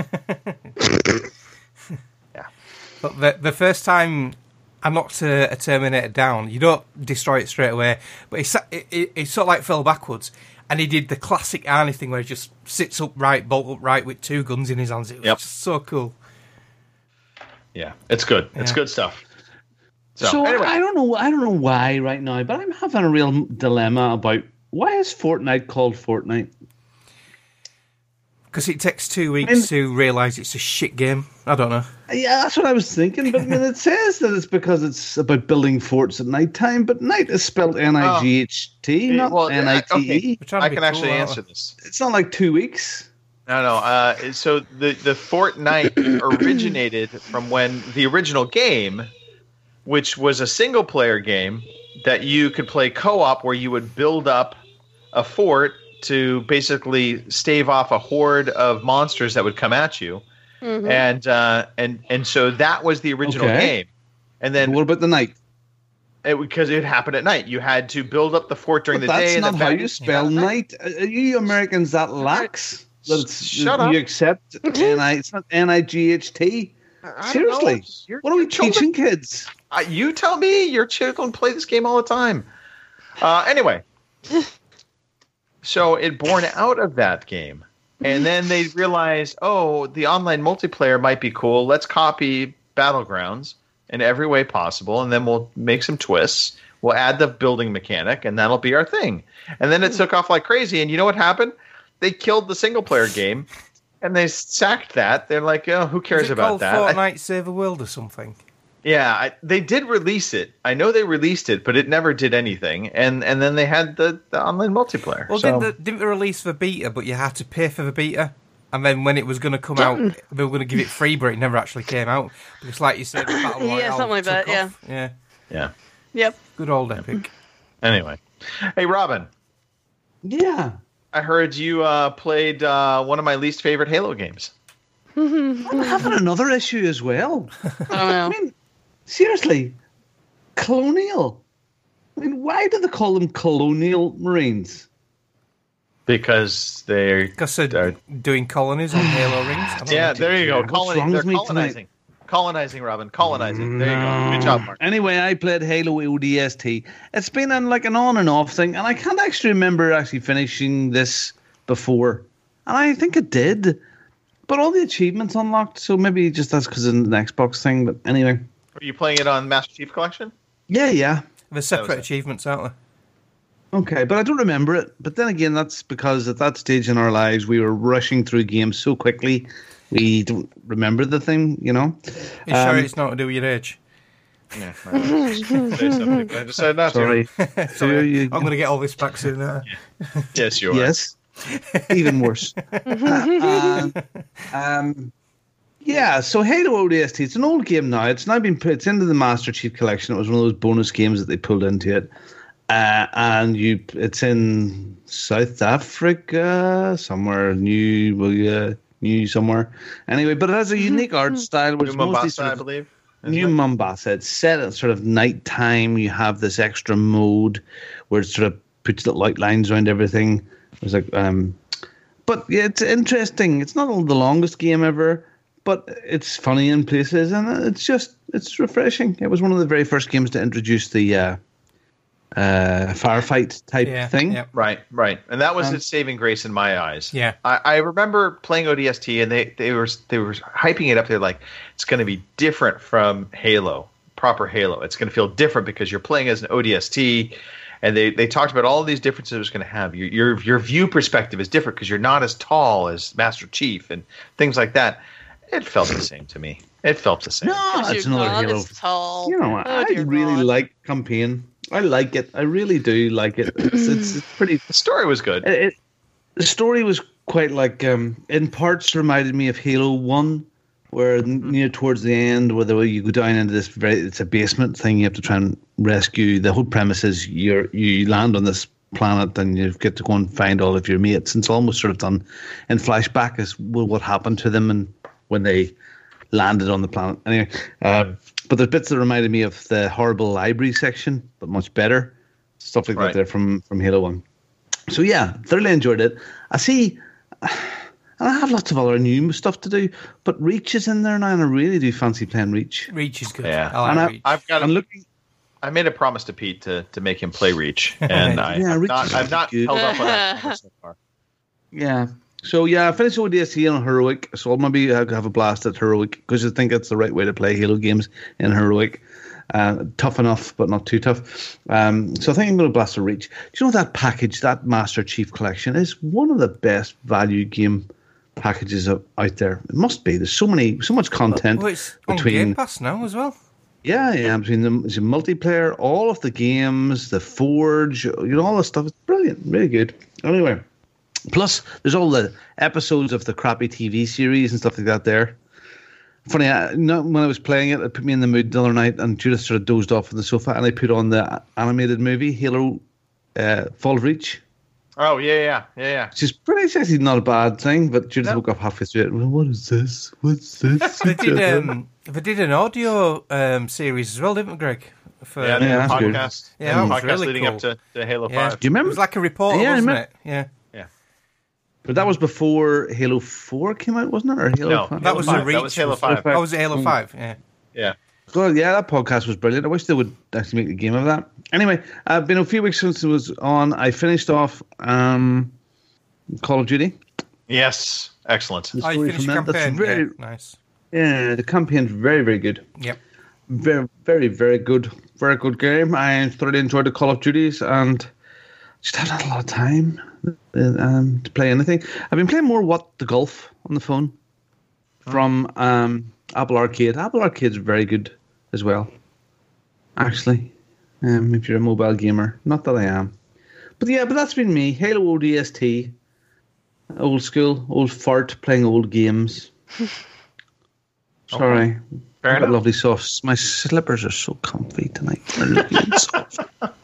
Yeah.
But the the first time I knocked a, a Terminator down, you don't destroy it straight away, but he, sat, it, it, it sort of like fell backwards, and he did the classic Arnie thing where he just sits upright, bolt upright with two guns in his hands. It was
Yep.
just so cool.
Yeah, it's good. It's
Yeah.
good stuff.
So,
So, anyway.
I don't know. I don't know why right now, but I'm having a real dilemma about why is Fortnite called Fortnite?
Because it takes two weeks
I mean-
to realise it's a shit game. I don't know.
Yeah, that's what I was thinking. But I mean, it says that it's because it's about building forts at night time. But night is spelled N I G H T, not
Well,
N I T
okay.
E.
We're trying to
I
be
can
cool,
actually
aren't
answer
we?
this.
It's not like two weeks.
No, no. Uh, so the the Fortnite originated from when the original game, which was a single player game that you could play co-op, where you would build up a fort to basically stave off a horde of monsters that would come at you,
Mhm.
and uh, and and so that was the original
Okay.
game. And then
What about the night?
it, because it happened at night, you had to build up the fort during
But
the
that's
day. and
not
the
how
bad-
you spell night. Are you Americans that lax? That it's,
Shut
you
up.
accept N I. It's not N I G H T.
I
Seriously,
Your,
what are we
your children-
teaching kids?
Uh, you tell me. Your children play this game all the time. Uh, anyway, so it born out of that game, and then they realized, oh, the online multiplayer might be cool. Let's copy Battlegrounds in every way possible, and then we'll make some twists. We'll add the building mechanic, and that'll be our thing. And then it took off like crazy. And you know what happened? They killed the single player game, and they sacked that. They're like, oh, who cares
Is it
about
called
that?
Fortnite Save the World or something?
Yeah, I, they did release it. I know they released it, but it never did anything. And and then they had the, the online multiplayer.
Well,
so.
didn't, they, didn't they release the beta, but you had to pay for the beta? And then when it was going to come out, they were going to give it free, but it never actually came out. Because like you said, the Battle Royale
Yeah, something like
took
that, yeah.
off. Yeah.
Yeah.
Yep.
Good old Epic.
Anyway. Hey, Robin.
Yeah.
I heard you uh, played uh, one of my least favorite Halo games.
I'm having another issue as well.
I don't know.
I mean, seriously, Colonial. I mean, why do they call them Colonial Marines?
Because they're...
Because they're doing colonies on Halo rings. I don't
Yeah,
know.
there you go.
What's
Coloni-
wrong
they're
with me
colonizing.
tonight?
Colonizing, Robin. Colonizing. There you go. Good job, Mark.
Anyway, I played Halo O D S T. It's been an, like an on and off thing, and I can't actually remember actually finishing this before. And I think it did. But all the achievements unlocked, so maybe just that's because of an Xbox thing. But anyway.
Are you playing it on Master Chief Collection?
Yeah, yeah.
There's
That was
separate
it.
achievements, aren't there?
Okay, but I don't remember it. But then again, that's because at that stage in our lives, we were rushing through games so quickly, we don't remember the thing, you know?
You sure
Um,
it's not to do with your age?
Yeah. I decided not
Sorry.
to.
Sorry,
you-
I'm going to get all this back soon. Uh,
Yes, you are.
Yes. Even worse. uh, um, yeah, so Halo O D S T, it's an old game now. It's now been put it's into the Master Chief Collection. It was one of those bonus games that they pulled into it. Uh, and you, it's in South Africa, somewhere new, well, uh, new somewhere. Anyway, but it has a unique art style, which
New
is mostly
Mombasa,
sort
I
of
believe.
New Mombasa. It's set at sort of nighttime. You have this extra mode where it sort of puts little outlines around everything. It's like, um, but yeah, it's interesting. It's not the longest game ever, but it's funny in places, and it's just it's refreshing. It was one of the very first games to introduce the uh, uh, firefight type
Yeah,
thing.
yeah.
Right, right, and that was
Um,
its saving grace in my eyes.
Yeah.
I, I remember playing O D S T, and they, they were they were hyping it up. They're like, it's going to be different from Halo, proper Halo. It's going to feel different because you're playing as an O D S T, and they, they talked about all these differences it was going to have. Your, your your view perspective is different because you're not as tall as Master Chief and things like that. It felt the same to me. It felt the same.
No,
Oh,
it's
dear
another
God,
Halo.
it's tall.
You know,
Oh,
I
dear
really
God.
like campaign. I like it. I really do like it. It's it's, it's pretty.
The story was good.
It, it, the story was quite like, um, in parts, reminded me of Halo One, where
Mm-hmm.
near towards the end, where the way you go down into this very, it's a basement thing. You have to try and rescue. The whole premise is you you land on this planet and you get to go and find all of your mates. And it's almost sort of done in flashback as well what happened to them and when they landed on the planet. Anyway, um, but there's bits that reminded me of the horrible library section, but much better. Stuff like
Right.
that there from, from Halo one. So yeah, thoroughly enjoyed it. I see, and I have lots of other new stuff to do, but Reach is in there now, and I really do fancy playing Reach.
Reach is good.
Yeah.
I like
And I-
Reach.
I've got.
I'm
A,
looking.
I made a promise to Pete to, to make him play Reach, and I,
Yeah,
I've
Reach
not,
is
I've not
good.
held up on that promise so far.
Yeah. So yeah, I finished O D S T on Heroic, so I'll maybe have a blast at Heroic because I think that's the right way to play Halo games in Heroic. Uh, tough enough, but not too tough. Um, so I think I'm going to blast a Reach. Do you know that package, that Master Chief Collection, is one of the best value game packages out out there. It must be. There's so many, so much content
Well, it's on
between.
Game Pass now as well.
Yeah, yeah, between the, the multiplayer, all of the games, the Forge, you know, all this stuff. It's brilliant, really good. Anyway, plus there's all the episodes of the crappy T V series and stuff like that there. Funny, I, you know, when I was playing it, it put me in the mood the other night, and Judith sort of dozed off on the sofa, and I put on the animated movie Halo uh, Fall of Reach.
Oh yeah, yeah, yeah, yeah.
Which is pretty, it's actually not a bad thing, but Judith
No.
woke up halfway through it. Well, what is this? What's this?
They did um, they did an audio um, series as well, didn't they, Greg? For,
Yeah, the
Yeah, that's good.
podcast.
Yeah, that was
podcast
really
leading
cool.
up to, to Halo
Yeah.
Five.
Do you remember?
It was like a reporter,
Yeah, I
wasn't
remember-
it? Yeah.
Yeah.
But that was before Halo four came out, wasn't it? Or Halo
No,
five?
That was
Halo
a
five.
reach.
That was Halo five.
That was Halo five, yeah.
Yeah.
God, yeah, that podcast was brilliant. I wish they would actually make a game of that. Anyway, uh, been a few weeks since it was on. I finished off um, Call of Duty.
Yes. Excellent.
The
Oh, you
story
finished
from
the
that, that's
campaign?
very,
Yeah, nice.
yeah, the campaign's very, very good.
Yep.
Very, very, very good. Very good game. I thoroughly enjoyed the Call of Duties and just haven't had a lot of time uh, um, to play anything. I've been playing more What the Golf on the phone from um, Apple Arcade. Apple Arcade's very good as well, actually, um, if you're a mobile gamer. Not that I am. But yeah, but that's been me. Halo O D S T. Old school, old fart, playing old games. Sorry.
Okay. Fair
I've got
enough.
lovely softs. My slippers are so comfy tonight. They're looking soft.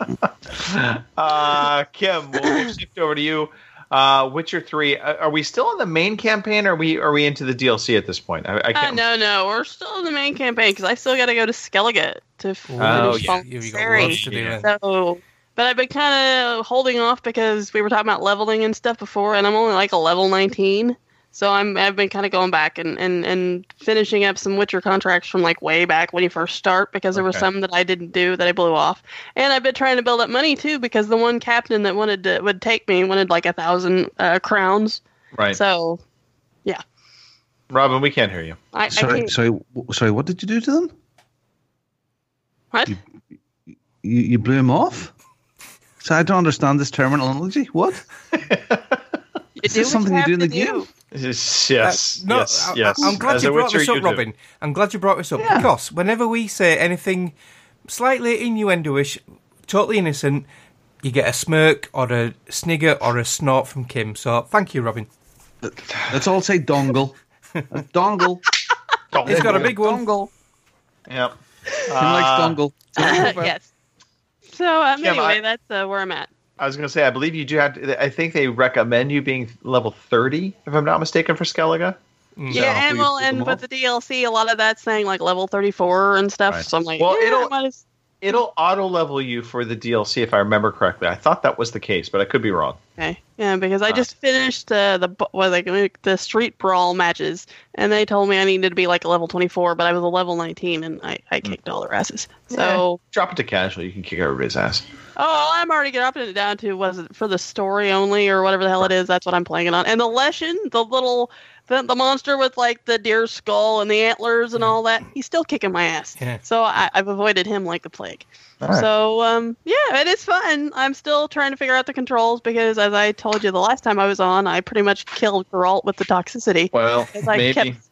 Uh, Kim, we'll, we'll shift over to you. Uh, Witcher three. Uh, are we still in the main campaign, or are we are we into the D L C at this point? I, I
Uh,
can't.
no, no, we're still in the main campaign because I still got to go to Skellige to finish
Oh, yeah.
Fallen
You, you got
Fairy.
lots to do.
Yeah.
then.
So, but I've been kind of holding off because we were talking about leveling and stuff before, and I'm only like a level nineteen. So I'm I've been kind of going back and, and, and finishing up some Witcher contracts from like way back when you first start because there were
Okay.
some that I didn't do that I blew off, and I've been trying to build up money too because the one captain that wanted to would take me wanted like a thousand uh, crowns.
Right.
So
Robin, we can't hear you.
I, I
Sorry,
can't.
sorry, w- sorry. What did you do to them?
What?
You, you, you blew them off? So I don't understand this terminology. What?
You
Is
do
this
what
something you
have
do in the
to
game?
Yes, yes,
Uh, no,
yes,
I,
yes.
I'm glad
As
you
a
brought
Witcher,
this
you
up,
do.
Robin. I'm glad you brought this up
Yeah.
because whenever we say anything slightly innuendo-ish, totally innocent, you get a smirk or a snigger or a snort from Kim. So thank you, Robin.
Let's all say dongle. A dongle.
He's got a big one.
Dongle.
Yep.
He likes
Uh,
dongle.
yes. So um,
Yeah, but
anyway,
I-
that's uh, where I'm at.
I was going to say, I believe you do have to. I think they recommend you being level thirty, if I'm not mistaken, for Skellige.
Yeah, and
we
well,
pulled
and
them
with
off.
the D L C, a lot of that's saying like level thirty-four and stuff.
Right.
So I'm like,
Well,
yeah,
it'll-
I might as-
It'll auto level you for the D L C, if I remember correctly. I thought that was the case, but I could be wrong.
okay, yeah, because I
Uh.
just finished uh, the bu- what like the street brawl matches, and they told me I needed to be like a level twenty-four, but I was a level nineteen, and I, I kicked all their asses. So,
Drop it to casual. You can kick everybody's ass.
oh, I'm already dropping it down to was it for the story only or whatever the hell it is. That's what I'm playing it on. And the Leshen, the little the, the monster with like the deer skull and the antlers and all that, he's still kicking my ass.
Yeah.
So I, I've avoided him like the plague.
All right.
So um, yeah, it is fun. I'm still trying to figure out the controls because, as I told you the last time I was on, I pretty much killed Geralt with the toxicity.
Well,
As I
maybe,
kept-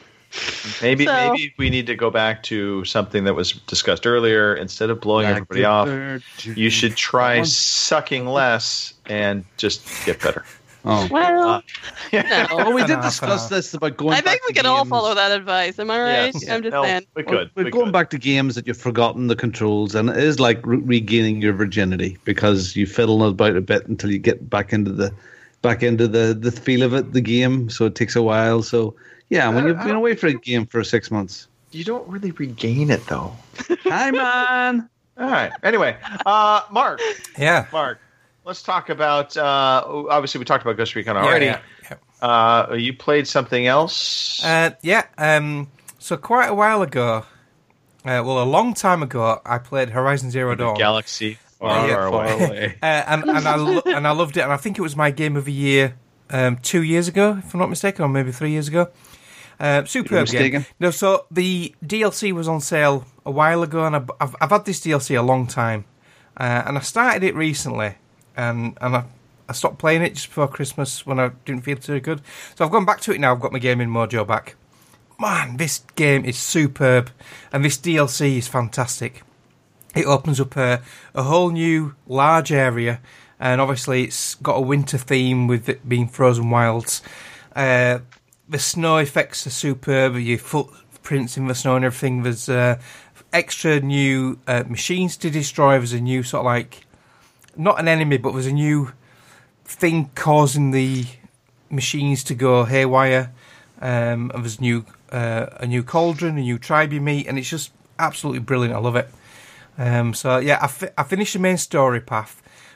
maybe,
So-
maybe we need to go back to something that was discussed earlier. Instead of blowing everybody off, you should try sucking less and just get better.
Oh.
Well,
Yeah.
Oh, we did
Enough,
discuss
enough.
this about going
I
back
think we
to
can all
games.
follow that advice. Am I right?
Yes.
I'm just
No,
saying.
we could.
We're
we
going
could.
back to games that you've forgotten the controls, and it is like re- regaining your virginity because you fiddle about a bit until you get back into the back into the, the feel of it, the game. So it takes a while. So yeah, when you've been away for a game for six months,
You don't really regain it, though.
hi man.
All right. Anyway, uh, Mark,
Yeah.
Mark, let's talk about. Uh, obviously, we talked about Ghost Recon
Yeah,
already.
yeah, yeah.
Uh, you played something else.
Uh, yeah, um, so quite a while ago, uh, well, a long time ago, I played Horizon Zero Dawn.
Galaxy far,
Yeah,
far
Far
away.
away.
Uh, and and I lo- and I loved it, and I think it was my game of the year um, two years ago, if I'm not mistaken, or maybe three years ago. Uh, superb game.
mistaken.
No, so the D L C was on sale a while ago, and I've I've, I've had this D L C a long time, uh, and I started it recently, and and I, I stopped playing it just before Christmas when I didn't feel too good. So I've gone back to it now. I've got my gaming mojo back. Man, this game is superb, and this D L C is fantastic. It opens up a, a whole new large area, and obviously it's got a winter theme with it being Frozen Wilds. Uh, the snow effects are superb, your footprints in the snow and everything. There's uh, extra new uh, machines to destroy. There's a new sort of like, not an enemy, but there's a new thing causing the machines to go haywire. Um, and there's new uh, a new cauldron, a new tribe you meet, and it's just absolutely brilliant. I love it. Um, so yeah, I, fi- I finished the main story path,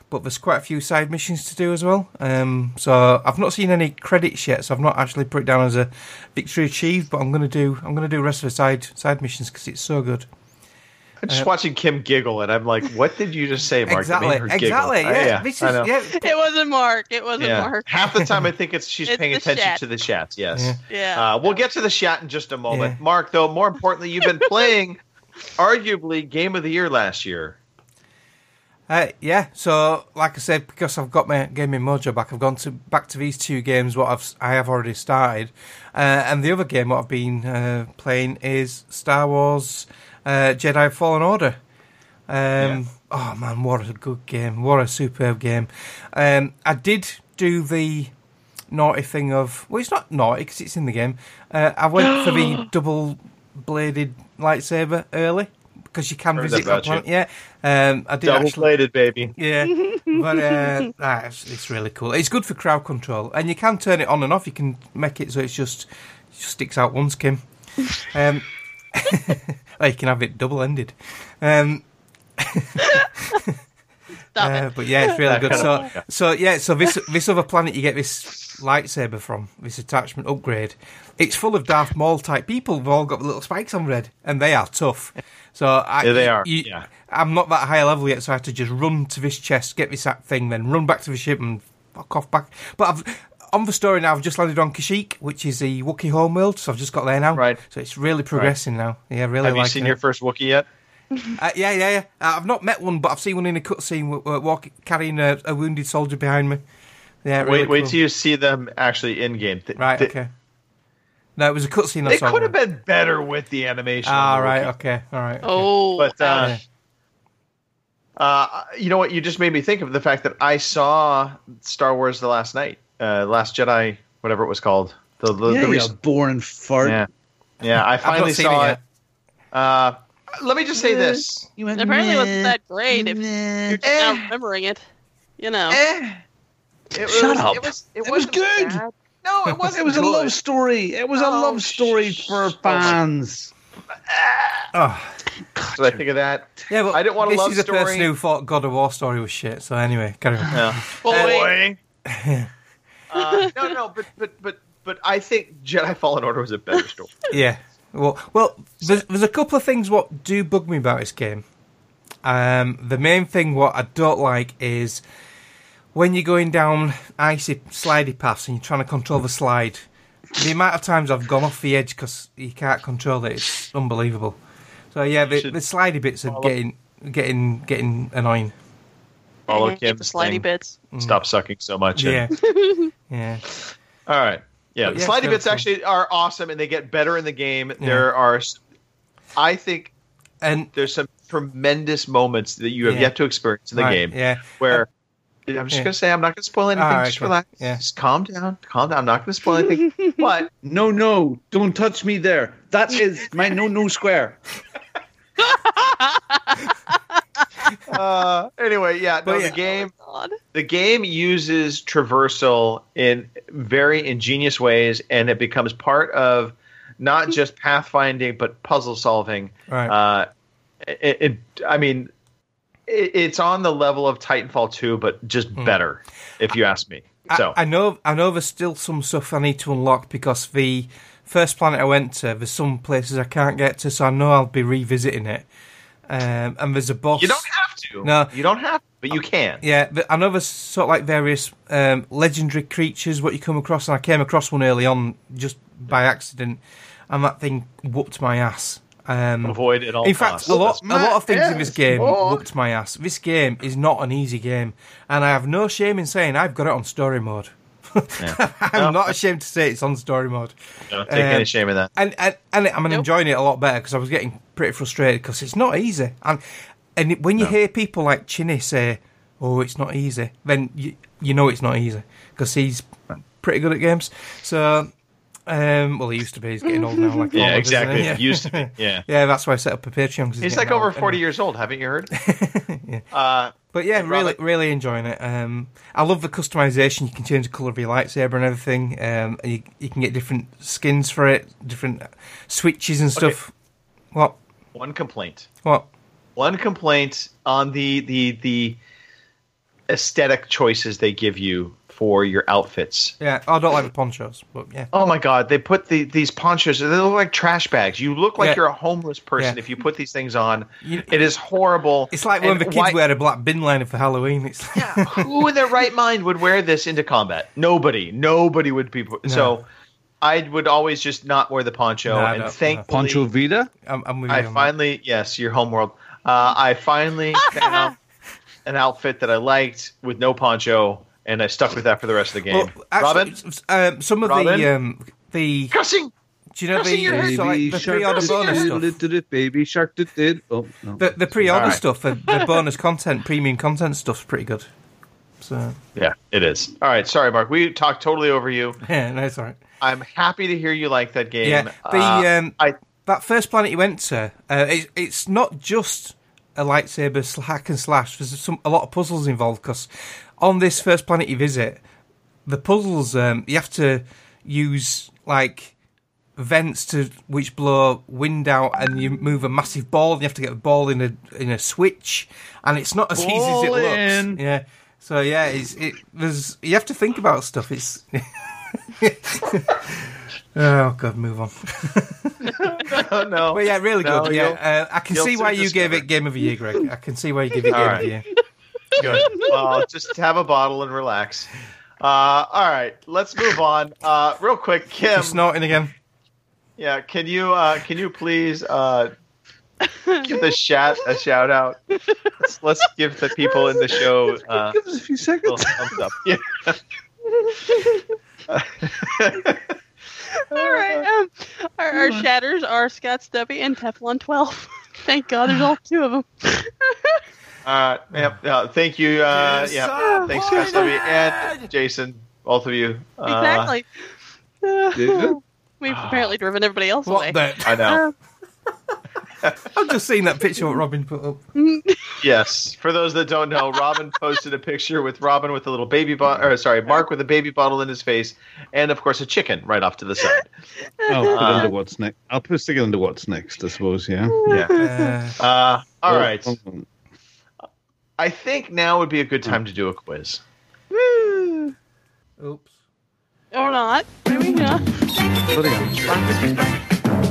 but there's quite a few side missions to do as well. Um, so I've not seen any credits yet, so I've not actually put it down as a victory achieved. But I'm going to do I'm going to do the rest of the side side missions because it's so good.
I'm just
Uh,
watching Kim giggle, and I'm like, "What did you just say, Mark?" that
Exactly,
made her giggle?
exactly.
I-
Yeah,
yeah,
this
I
is
know.
yeah.
It wasn't Mark. It wasn't
Yeah.
Mark.
Half the time, I think it's she's
It's
paying
the
attention
chat.
to the chats. Yes.
Yeah.
Yeah.
Uh, we'll get to the chat in just a moment.
Yeah.
Mark, though, more importantly, you've been playing arguably Game of the Year last year.
Uh, yeah, so like I said, because I've got my gaming mojo back, I've gone to back to these two games. What I've I have already started, uh, and the other game what I've been uh, playing is Star Wars uh, Jedi Fallen Order. Um,
Yeah.
Oh man, what a good game! What a superb game! Um, I did do the naughty thing of well, it's not naughty because it's in the game. Uh, I went for the double bladed lightsaber early because you can
Heard
visit
about
that planet. Yeah, um, I did
Double
actually.
bladed, baby.
Yeah, but uh, ah, it's, it's really cool. It's good for crowd control, and you can turn it on and off. You can make it so it's just, it just sticks out once, Kim. Um, or you can have it double-ended. Um,
Stop
uh,
it.
but yeah, it's really
That
good.
kind
So,
of-
so yeah, so this this other planet you get this lightsaber from, this attachment upgrade. It's full of Darth Maul type people. They've all got little spikes on red, and they are tough. So I,
Yeah, they are,
you-
yeah.
I'm not that high level yet, so I had to just run to this chest, get this thing, then run back to the ship and fuck off back. But I've on the story now. I've just landed on Kashyyyk, which is the Wookiee homeworld. So I've just got there now.
Right.
So it's really progressing now. Yeah, really.
Have you
liking
seen
it.
your first Wookiee yet?
Uh, yeah, yeah, yeah. Uh, I've not met one, but I've seen one in a cutscene w- w- walk, carrying a, a wounded soldier behind me. Yeah, really
wait, wait
cool.
till you see them actually in game. Th-
Right,
th-
okay. No, it was a cutscene I
They
saw.
could have been better with the animation.
Ah,
on the
right,
Wookiee.
okay, all right. Okay.
Oh,
But uh,
ouch.
uh, you know what? You just made me think of the fact that I saw Star Wars the last night, uh, Last Jedi, whatever it was called. The, the,
Yeah,
the
you
recent-
boring fart.
yeah, yeah. I
I've
finally
not seen
saw
it
it. Uh, let me just say this.
You went,
Apparently, it
"Meh,
wasn't that great. If
meh."
you're just now remembering it, you know.
Eh. It
Shut
was,
up.
It was, it
It was
wasn't
good.
bad. No, it wasn't.
It was a
good.
love story. It was a
Oh,
love story
sh-
for
oh my-
fans.
Oh,
Did I think of that?
yeah, but
I didn't want a
this
love
is a
story.
person who thought God of War story was shit. So anyway, carry on.
Yeah.
Boy.
uh, no, no, but but but but I think Jedi Fallen Order was a better story.
Yeah. Well, well, there's, there's a couple of things what do bug me about this game. Um, the main thing what I don't like is when you're going down icy slidey paths and you're trying to control the slide. The amount of times I've gone off the edge because you can't control it, it's unbelievable. So yeah, the,
should
the slidey bits are
follow-
getting getting getting annoying.
Follow
I hate the
Kim's
slidey
thing.
bits.
Stop sucking so much. and-
Yeah, yeah.
All right. Yeah,
But
the
yeah,
slidey
so-
bits
so-
actually are awesome, and they get better in the game. There are, s- I think,
And
there's some tremendous moments that you have
Yeah.
yet to experience in the
right,
game.
yeah,
Where I'm just
yeah.
gonna say I'm not gonna spoil anything.
All right,
just
okay.
relax.
Yeah.
Just calm down. Calm down. I'm not gonna spoil anything. But
No, no, don't touch me there. That is my no, no square.
uh, anyway, yeah. No,
But yeah.
the game.
God.
The game uses traversal in very ingenious ways, and it becomes part of not just pathfinding but puzzle solving.
right.
Uh, it, it, I mean, it, it's on the level of Titanfall two, but just better, if you ask me. So
I, I know I know there's still some stuff I need to unlock because the first planet I went to, there's some places I can't get to, so I know I'll be revisiting it. Um, and there's a boss.
you don't have to.
No.
you don't have to, but you can.
Yeah, but I know there's sort of like various um, legendary creatures what you come across, and I came across one early on just by accident, and that thing whooped my ass. Um,
Avoid it all.
in fact,
costs.
a lot, a
That's
lot of things
my
in this
ass.
game
Oh.
whooped my ass. This game is not an easy game, and I have no shame in saying I've got it on story mode.
Yeah.
I'm
No.
not ashamed to say it's on story mode.
Don't take any
Um,
shame in that.
And and, and I'm
Nope.
enjoying it a lot better because I was getting pretty frustrated because it's not easy. And and it, when you
No.
hear people like Chinny say, "Oh, it's not easy," then you you know it's not easy because he's pretty good at games. So, um, well, he used to be. He's getting old now. Like all
Yeah,
of us,
exactly.
isn't he?
Used to be. Yeah.
Yeah, that's why I set up a Patreon. 'cause
He's
getting
like over
old.
forty
Anyway.
years old. Haven't you heard?
Yeah.
Uh,
But yeah,
Hey,
really,
Robert.
really enjoying it. Um, I love the customization. You can change the colour of your lightsaber and everything. Um, and you you can get different skins for it, different switches and stuff. What?
one complaint.
What?
One complaint on the the the aesthetic choices they give you for your outfits.
Yeah, I don't like the ponchos, but yeah.
Oh my God, they put the these ponchos, they look like trash bags. You look like
Yeah.
you're a homeless person
Yeah.
if you put these things on.
You-
It is horrible.
It's like when
And
the kids
why-
wear a black bin liner for Halloween. It's
Who in their right mind would wear this into combat? Nobody. Nobody would be. So I would always just not wear the poncho.
No,
and
no,
thankfully,
Poncho Vita?
I'm, I'm with you
I
on that.
finally, yes, your homeworld. Uh, I finally found an outfit that I liked with no poncho, and I stuck with that for the rest of the game.
Well, actually,
Robin?
s- um, some of
Robin?
the um, the
Cussing!
do you know
Cussing your
the
head.
so like
Baby
the
shark
pre-order
did
bonus
it,
stuff?
did it, did it, baby shark did it. Oh, no.
The, the pre-order
All right.
stuff, the, the bonus content, premium content stuff's pretty good. So
Yeah, it is. All right, sorry, Mark. We talked totally over you.
yeah, no, it's all right.
I'm happy to hear you like that game.
Yeah, the
Uh,
um,
I
that first planet you went to, uh, it, it's not just a lightsaber sl- hack and slash. There's some a lot of puzzles involved because on this first planet you visit, the puzzles um, you have to use like vents to which blow wind out, and you move a massive ball. And you have to get a ball in a in a switch, and it's not as easy as it
Ball
looks.
in.
Yeah. So yeah, it's it. There's you have to think about stuff. It's. Oh God, move on.
oh, no.
But yeah, really
No,
good.
you'll-
Yeah, uh, I can
you'll
see
soon
why you gave
discover.
it Game of the Year, Greg. I can see why you give it Game
All
of
right.
the Year.
Good. Well, just have a bottle and relax. Uh, all right, let's move on. Uh, real quick, Kim.
You're snorting again.
Yeah, can you uh, can you please uh, give the chat a shout out? Let's, let's give the people in the show uh,
Give us a few
a little
seconds.
thumbs up. Yeah.
All right. Um, our, our shatters are Scott Stubby and Teflon twelve. Thank God, there's all two of them.
Uh, yep. Uh, thank you. Uh, yeah. Thanks, Scott Stubby and Jason, both of you. Uh,
Exactly.
you?
We've apparently driven everybody else
What
away.
the?
I know.
I've just seen that picture what Robin put up.
Yes. For those that don't know, Robin posted a picture with Robin with a little baby bottle, or sorry, Mark with a baby bottle in his face, and of course a chicken right off to the side.
I'll put
Uh,
into what's next. I'll put stick it into what's next, I suppose, yeah.
Yeah.
Uh,
Uh, all
Oh,
right.
oh, oh.
I think now would be a good time to do a quiz.
Woo.
oops.
Or not. There we go.
Bloody hell.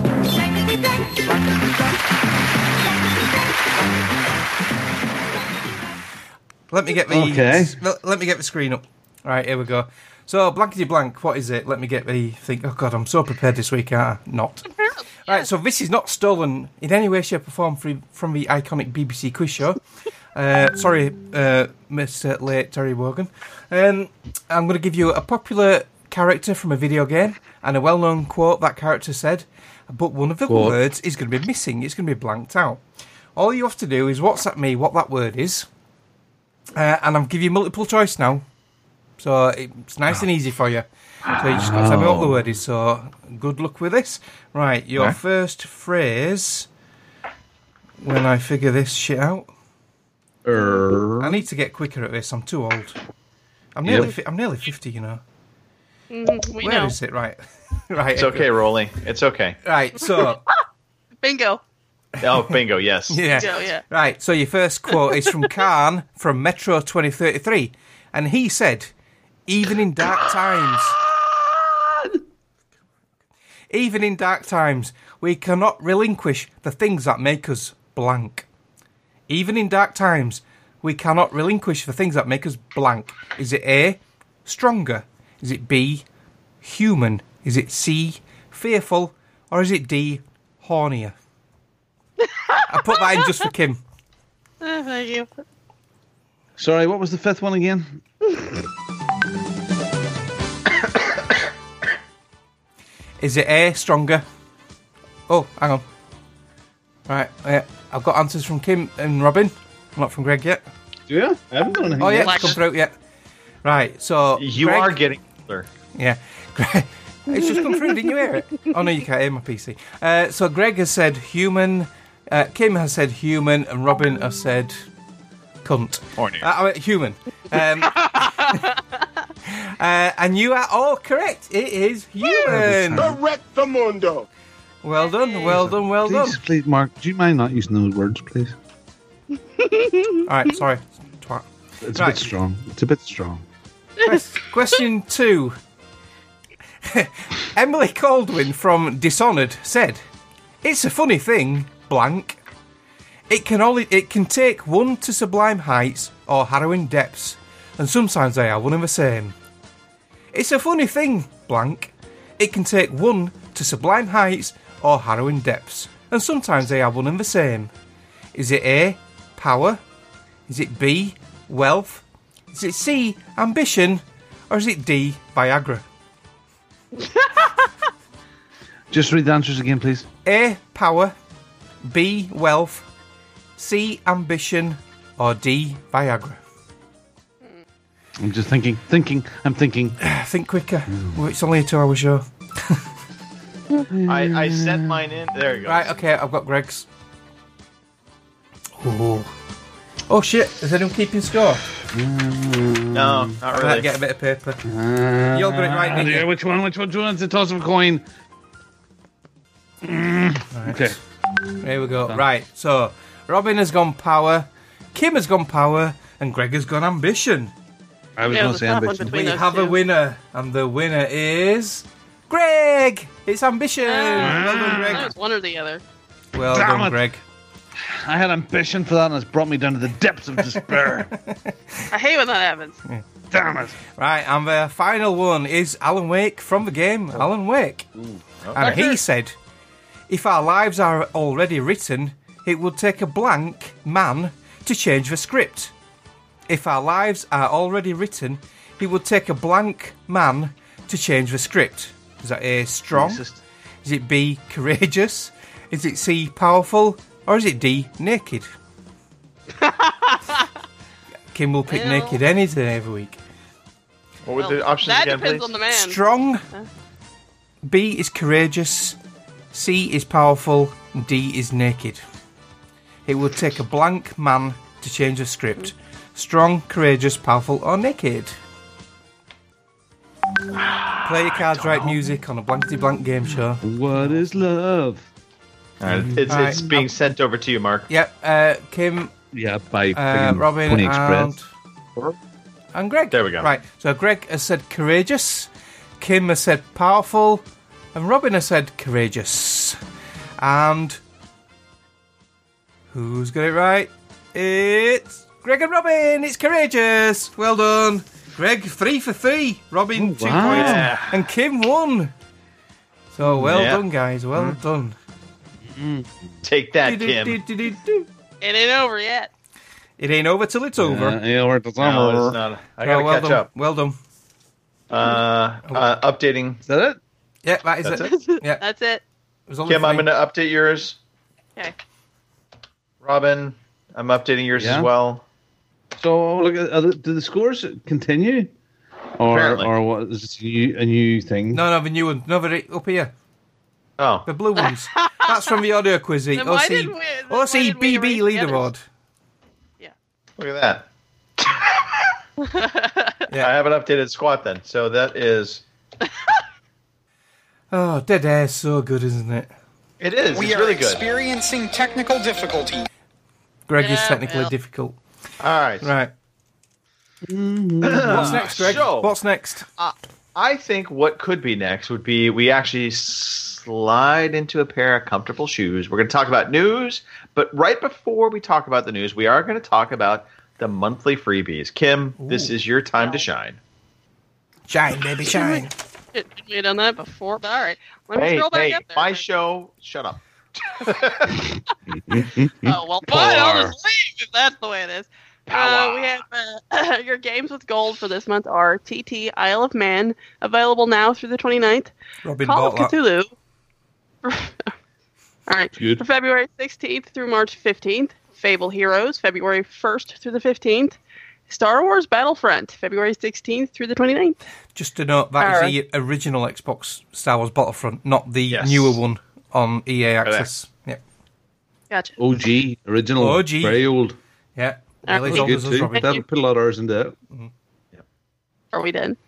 Let me get the
Okay.
let, let me get the screen up. All right, here we go. So blankety blank. What is it? Let me get the thing. Oh God, I'm so prepared this week, aren't I? Not. All right, so this is not stolen in any way, shape, or form from, from the iconic B B C quiz show. Uh, sorry, uh, Mister Late Terry Wogan. Um, I'm going to give you a popular character from a video game and a well-known quote that character said, but one of the
Quote.
words is going to be missing. It's going to be blanked out. All you have to do is WhatsApp me what that word is, uh, and I'll give you multiple choice now. So it's nice and easy for you. So you just got to tell me what the word is. So good luck with this. Right, your
Okay.
first phrase. When I figure this shit out,
Er,
I need to get quicker at this. I'm too old. I'm nearly.
Yep.
Fi- I'm nearly fifty. You know.
Mm, we
Where
know.
is it? Right. right.
It's okay, Rolly. It's okay.
Right. So
Bingo.
Oh, bingo. Yes.
yeah.
Bingo, yeah.
Right. So your first quote is from Khan from Metro twenty thirty-three, and he said, "Even in dark times." Even in dark times, we cannot relinquish the things that make us blank. Even in dark times, we cannot relinquish the things that make us blank. Is it A, stronger? Is it B, human? Is it C, fearful? Or is it D, hornier? I put that in just for Kim.
Uh, thank you.
sorry, what was the fifth one again?
Is it A, stronger? Oh, hang on. Right, yeah, I've got answers from Kim and Robin, not from Greg yet.
Do you? I haven't done anything
Oh, yeah,
yet.
it's come through yet. Right, so
You
Greg-
are getting older.
Yeah. Greg, it's just come through, didn't you hear it? Oh, no, you can't hear my P C. Uh, so Greg has said human, uh, Kim has said human, and Robin has said cunt.
Horny.
Uh, I mean, human. Um, uh, and you are all correct. It is human.
Correctamundo.
Well done, well done, well done.
Please, please, Mark, do you mind not using those words, please?
All right, sorry. Twat.
It's
Right.
a bit strong. It's a bit strong.
Question two. Emily Caldwin from Dishonored said, "It's a funny thing, blank. It can only it can take one to sublime heights or harrowing depths, and sometimes they are one and the same. It's a funny thing, blank. It can take one to sublime heights or harrowing depths, and sometimes they are one and the same. Is it A, power? Is it B, wealth? Is it C, ambition? Or is it D, Viagra?"
Just read the answers again, please.
A, power. B, wealth. C, ambition. Or D, Viagra.
I'm just thinking, thinking, I'm thinking.
Think quicker. Well, it's only a two-hour show.
I, I sent mine in. There you go.
Right, okay, I've got Greg's. Oh, oh shit! Is anyone keeping score?
No, not
I
really.
might get a bit of paper.
Uh,
You're got it right, didn't you?
Which one? Which one? Which one? It's a toss of a coin.
Right.
Okay.
Here we go. Right, so Robin has gone power, Kim has gone power, and Greg has gone ambition.
I was
Yeah,
going
it
to
was
say
a tough one
ambition.
between
We
those
have a
two.
winner, and the winner is Greg. It's ambition.
Uh,
well done,
That
Greg.
was one or the other.
Well
Damn
done,
it.
Greg.
I had ambition for that, and it's brought me down to the depths of despair.
I hate when that happens.
Damn it.
Right, and the final one is Alan Wake from the game Alan Wake. And he said, "If our lives are already written, it would take a blank man to change the script. If our lives are already written, it would take a blank man to change the script." Is that A, strong?
Racist.
Is it B, courageous? Is it C, powerful? Or is it D, naked? Kim will pick
Well-
naked any day every week.
What were
Well,
the options
that
again,
depends
please?
on the man.
Strong. B is courageous. C is powerful. D is naked. It would take a blank man to change the script. Strong, courageous, powerful, or naked. Play your cards right music on a blankety blank game show.
What is love?
All right, it's,
All
it's
right.
being sent over to you, Mark.
Yep, uh, Kim,
Yeah, by
uh,
friggin'
Robin,
Pony
and,
Express.
and Greg.
There we go.
Right, so Greg has said courageous, Kim has said powerful, and Robin has said courageous. And who's got it right? It's Greg and Robin. It's courageous. Well done. Greg, three for three. Robin,
Oh,
two
wow.
points.
Yeah.
And Kim, one. So well
Yeah.
done, guys. Well done.
Take that, Kim.
Do-do-do-do-do.
It ain't over yet.
It ain't over till it's over.
Uh, yeah, we're at the
No,
summer.
it's not. I
Oh,
gotta
well
catch
done.
up.
Well done.
Uh, uh, updating.
Is that it?
Yeah, that is
That's
it. Yeah, it
That's it.
was only
Kim, I'm
three.
going to update yours.
Okay.
Robin, I'm updating yours
Yeah.
as well.
So, look, are the, do the scores continue? Or,
Apparently.
or what is this a new, a new thing?
No, no, the new one. No, the, up here.
Oh,
The blue ones. That's from the audio quiz. The
Then why
O C,
didn't we- then why
O C
didn't we
B B
erase the
leaderboard.
look at that.
Yeah.
I haven't updated squat then. So that is.
Oh, Dead Air's so good, isn't it?
It is.
We
it's
are
really good.
experiencing technical difficulty.
Greg is
Yeah,
technically
well.
difficult.
All right.
Right. What's next, Greg?
So-
What's next?
I think what could be next would be we actually slide into a pair of comfortable shoes. We're going to talk about news, but right before we talk about the news, we are going to talk about the monthly freebies. Kim, this is your time to shine.
Shine, baby, shine.
Did we have done that before? But all right. Let me
Hey,
scroll back
hey,
up there.
my show. Shut up.
Oh, well, fine. I'll just leave if that's the way it is. Uh, we have uh, your games with gold for this month are T T Isle of Man, available now through the twenty-ninth.
Robin
Call of
bought that.
Cthulhu. All right.
Good.
For February sixteenth through March fifteenth. Fable Heroes, February first through the fifteenth. Star Wars Battlefront, February sixteenth through the twenty-ninth.
Just to note, that
Alright.
is the original Xbox Star Wars Battlefront, not the
Yes.
newer one on E A Access. Yeah.
Gotcha.
O G, original.
O G.
Very old.
Yeah.
Alright.
Nearly as
Good
old as us,
too.
Robin.
That put a lot of hours into it.
Are we done?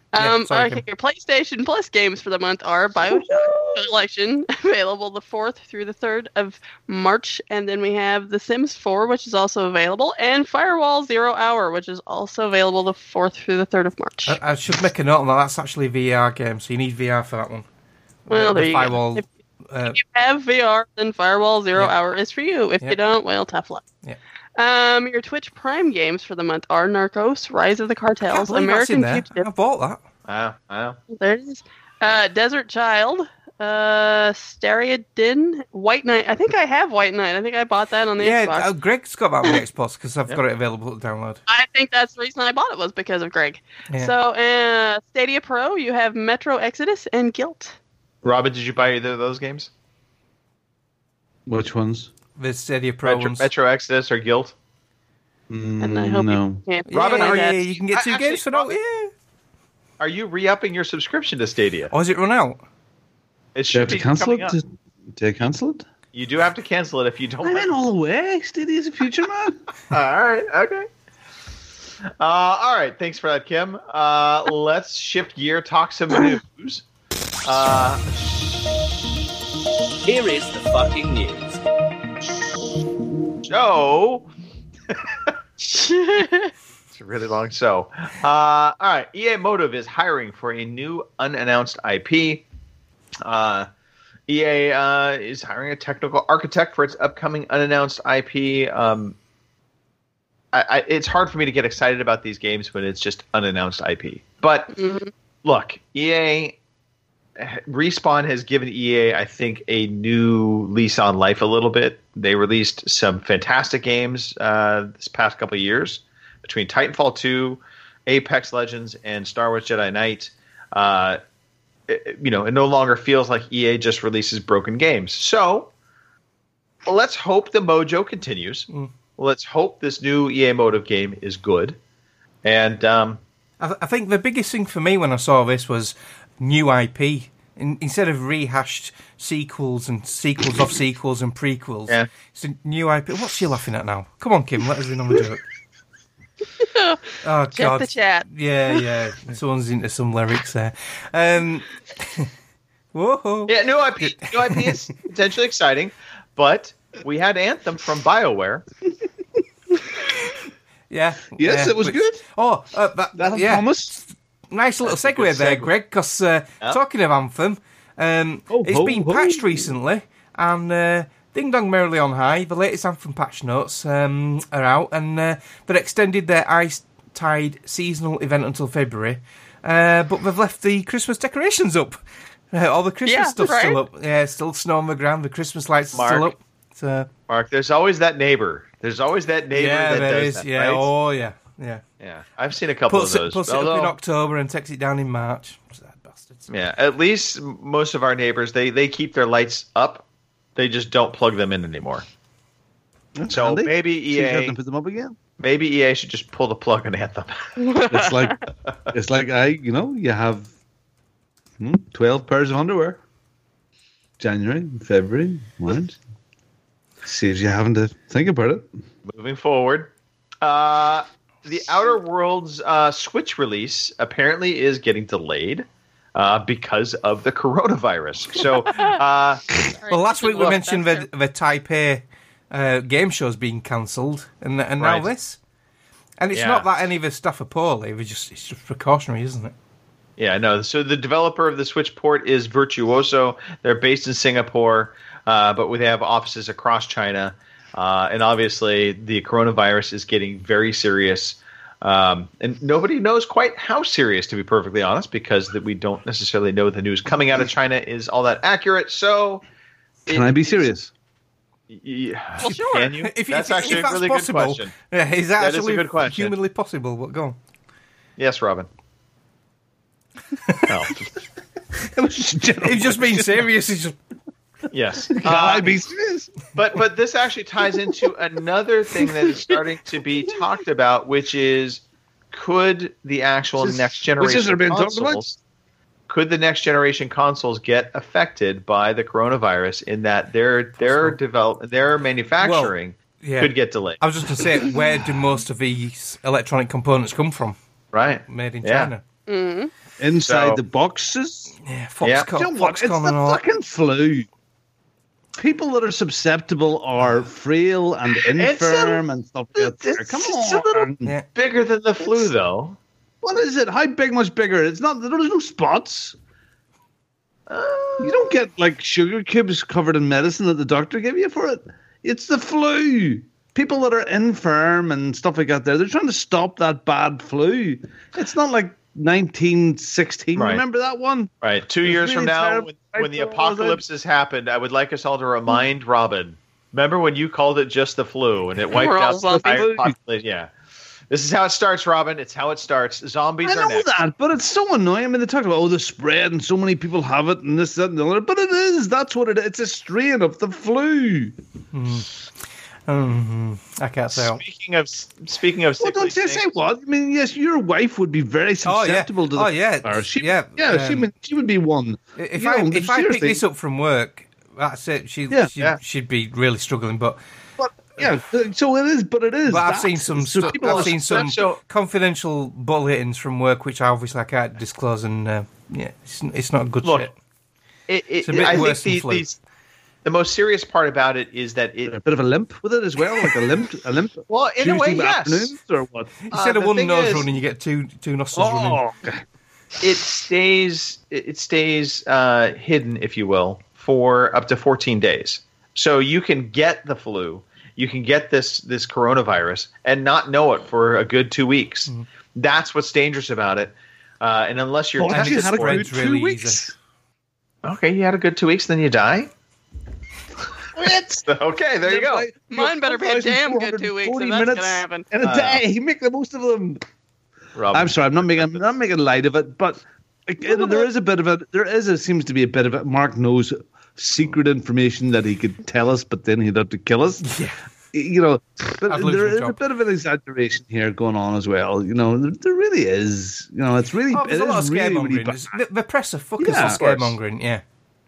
Um,
Yeah, sorry,
okay,
Kim.
your PlayStation Plus games for the month are BioShock Collection, available the fourth through the third of March, and then we have The Sims four, which is also available, and Firewall Zero Hour, which is also available the fourth through the third of March.
I, I should make a note on that. That's actually a V R game, so you need V R for that one.
Well,
Uh,
there
the
you go.
Firewall.
If,
Uh,
if you have V R, then Firewall Zero
Yeah.
Hour is for you. If
Yeah.
you don't, well, tough luck.
Yeah.
Um, your Twitch Prime games for the month are Narcos, Rise of the
I can't
Cartels,
believe that's in
American
there.
Fugitive.
I bought that.
Wow, wow.
There it is. Uh, Desert Child, uh, Stereodin, White Knight. I think I have White Knight. I think I bought that on the
Yeah,
Xbox.
uh, Greg's got that on the Xbox because I've got it available to download.
I think that's the reason I bought it was because of Greg.
Yeah.
So, uh, Stadia Pro, you have Metro Exodus and Guilt.
Robin, did you buy either of those games?
Which ones?
The Stadia Pro
Metro,
ones.
Metro Exodus or Guilt?
Mm,
And I hope
no.
you can't.
Robin,
yeah,
are
yeah,
you-
you can get two
I- actually,
games for no. Yeah.
Are you re-upping your subscription to Stadia?
Or is it run out?
It
Do you have
should
to
be
cancel
coming
it?
up.
Did, did I cancel it?
You do have to cancel it if you don't.
I
like
went all the way. Stadia's a future man.
All right. Okay. Uh, all right. Thanks for that, Kim. Uh, let's shift gear. Talk some news. Uh,
Here is the fucking news.
Joe. It's a really long show. Uh, all right. E A Motive is hiring for a new unannounced I P. Uh, E A uh, is hiring a technical architect for its upcoming unannounced I P. Um, I, I, it's hard for me to get excited about these games when it's just unannounced I P. But
Mm-hmm.
look, E A Respawn has given E A, I think, a new lease on life a little bit. They released some fantastic games uh, this past couple of years between Titanfall two, Apex Legends, and Star Wars Jedi Knight. Uh, it, you know, it no longer feels like E A just releases broken games. So let's hope the mojo continues.
Mm.
Let's hope this new E A Motive game is good. And um,
I, th- I think the biggest thing for me when I saw this was new I P. In, instead of rehashed sequels and sequels of sequels and prequels,
Yeah.
it's a new I P. What's she laughing at now? Come on, Kim, let us in on the joke. Oh,
Check
God.
the chat.
Yeah, yeah. Someone's into some lyrics there. Um, whoa.
yeah, new I P, new I P is potentially exciting, but we had Anthem from BioWare.
Yeah.
Yes,
yeah,
it was
which-
good.
Oh, uh, that,
That
yeah.
promise.
Nice little
That's a
segue
good
there,
segue.
Greg, because uh,
Yeah.
talking of Anthem, um,
Oh,
it's
ho,
been
ho.
patched recently, and uh, Ding Dong Merrily on High, the latest Anthem patch notes um, are out, and uh, they've extended their Ice Tide seasonal event until February, uh, but they've left the Christmas decorations up. Uh, all the Christmas
Yeah,
stuff's
right.
still up. Yeah, still snow on the ground, the Christmas lights are still
Mark.
up. So,
Mark, there's always that neighbor. There's always that neighbor
yeah,
that
there
does
is.
that,
Yeah,
right?
oh, yeah, yeah.
Yeah, I've seen a couple
Puts
of
it,
those.
puts it up
Although-
in October and takes it down in March. Sad bastards.
Yeah, at least m- most of our neighbors, they, they keep their lights up. They just don't plug them in anymore.
That's
So
handy.
maybe
So you have
E A
to put them up again.
maybe E A should just pull the plug on Anthem.
It's like it's like I, you know, you have hmm, twelve pairs of underwear. January, February, March. Saves you having to think about it.
Moving forward, uh, the Outer Worlds uh, Switch release apparently is getting delayed uh, because of the coronavirus. So, uh,
Well, last week we
Look,
mentioned the, the Taipei uh, game show's being cancelled, and and now
Right.
this. And it's
Yeah.
not that any of the stuff are poorly; we just it's just precautionary, isn't it?
yeah, no. So the developer of the Switch port is Virtuoso. They're based in Singapore, uh, but they have offices across China. Uh, and obviously, the coronavirus is getting very serious. Um, and nobody knows quite how serious, to be perfectly honest, because that we don't necessarily know the news coming out of China is all that accurate. So,
Can I be serious?
Yeah,
Well, sure.
Can you?
If,
that's
if,
actually
if
a really
that's
good
possible,
question.
yeah, is that,
That is a
actually
good question.
humanly possible? What go on?
Yes, Robin. Oh,
It was just a general
He's just being
question.
serious. He's just
yes.
Can
Uh,
I be serious?
But but this actually ties into another thing that is starting to be talked about, which is could the actual
Which is-
next
which
generation
is they're being talked about?
consoles could the next generation consoles get affected by the coronavirus in that their their develop their manufacturing
yeah.
could get delayed?
I was just going to say, where do most of these electronic components come from?
Right.
Made in
Yeah.
China.
Mm-hmm.
inside
So-
the boxes.
Yeah, Foxconn,
Yeah.
You know what? It's
Foxconn
the
and all that.
fucking flu. People that are susceptible are frail and
It's a-
infirm and stuff like that.
it's-
Come
it's a little-
on.
Yeah.
Bigger than the flu, though.
What is it? How big, much bigger? It's not. There's no spots. You don't get like sugar cubes covered in medicine that the doctor gave you for it. It's the flu. People that are infirm and stuff like that, there, they're trying to stop that bad flu. It's not like nineteen sixteen.
Right.
Remember that one?
Right. Two
It's
years
really
from now,
terrible.
when, when the
I thought it was
apocalypse has happened, I would like us all to remind Robin. Remember when you called it just the flu and it wiped
We're all
out the
zombies.
entire population? Yeah. This is how it starts, Robin. It's how it starts. Zombies
I
are
know
next.
that, but it's so annoying. I mean, they talk about, oh, the spread and so many people have it and this, that, and the other. But it is. That's what it is. It's a strain of the flu.
Mm-hmm. I can't say.
Speaking of speaking of
Well,
sickly
don't you
things,
say what? I mean, yes, your wife would be very
Oh, yeah.
susceptible to the
Oh, yeah.
or she,
Yeah,
yeah, she
um,
would, she would be one.
If
You
I
know,
if I pick
seriously.
this up from work, that's it. She,
Yeah.
she
Yeah.
she'd be really struggling. But
But, yeah, so it is, but it is.
but I've
that.
seen some
So
stu-
people
I've
are
seen some
so-
confidential bulletins from work, which I obviously I can't disclose, and uh, yeah, it's, it's not good
Look,
shit.
it, it,
It's a bit
I think
worse than
the,
flu.
these, the most serious part about it is that it.
a bit of a limp with it as well, like a limp, a limp.
Well, in a way,
Tuesday
yes.
afternoons or what?
Instead
uh,
of
the
one
thing
nose
is-
running, you get two two nostrils running.
Oh,
It stays. It stays uh, hidden, if you will, for up to fourteen days. So you can get the flu, you can get this this coronavirus, and not know it for a good two weeks.
Mm-hmm.
That's what's dangerous about it. Uh, and unless you're
oh,
tested
you had a
for it,
good
spreads
two
really
weeks.
okay, you had a good two weeks, then you die. Okay, there you go.
Mine better be a damn good two weeks if that's gonna happen.
in a
Uh,
day. Make the most of them.
Rob.
I'm sorry, I'm not making, I'm not making light of it, but like, it- there is a bit of it. There is, it seems to be a bit of it. Mark knows secret information that he could tell us, but then he'd have to kill us.
Yeah.
You know, but
I'd lose
there
my
is a
job.
bit of an exaggeration here going on as well. You know, there, there really is. You know, it's really,
Oh,
it
there's a lot of
is really, really
scaremongering.
bad.
There's- the, the press are fucking
Yeah,
for
of course.
scaremongering. Yeah.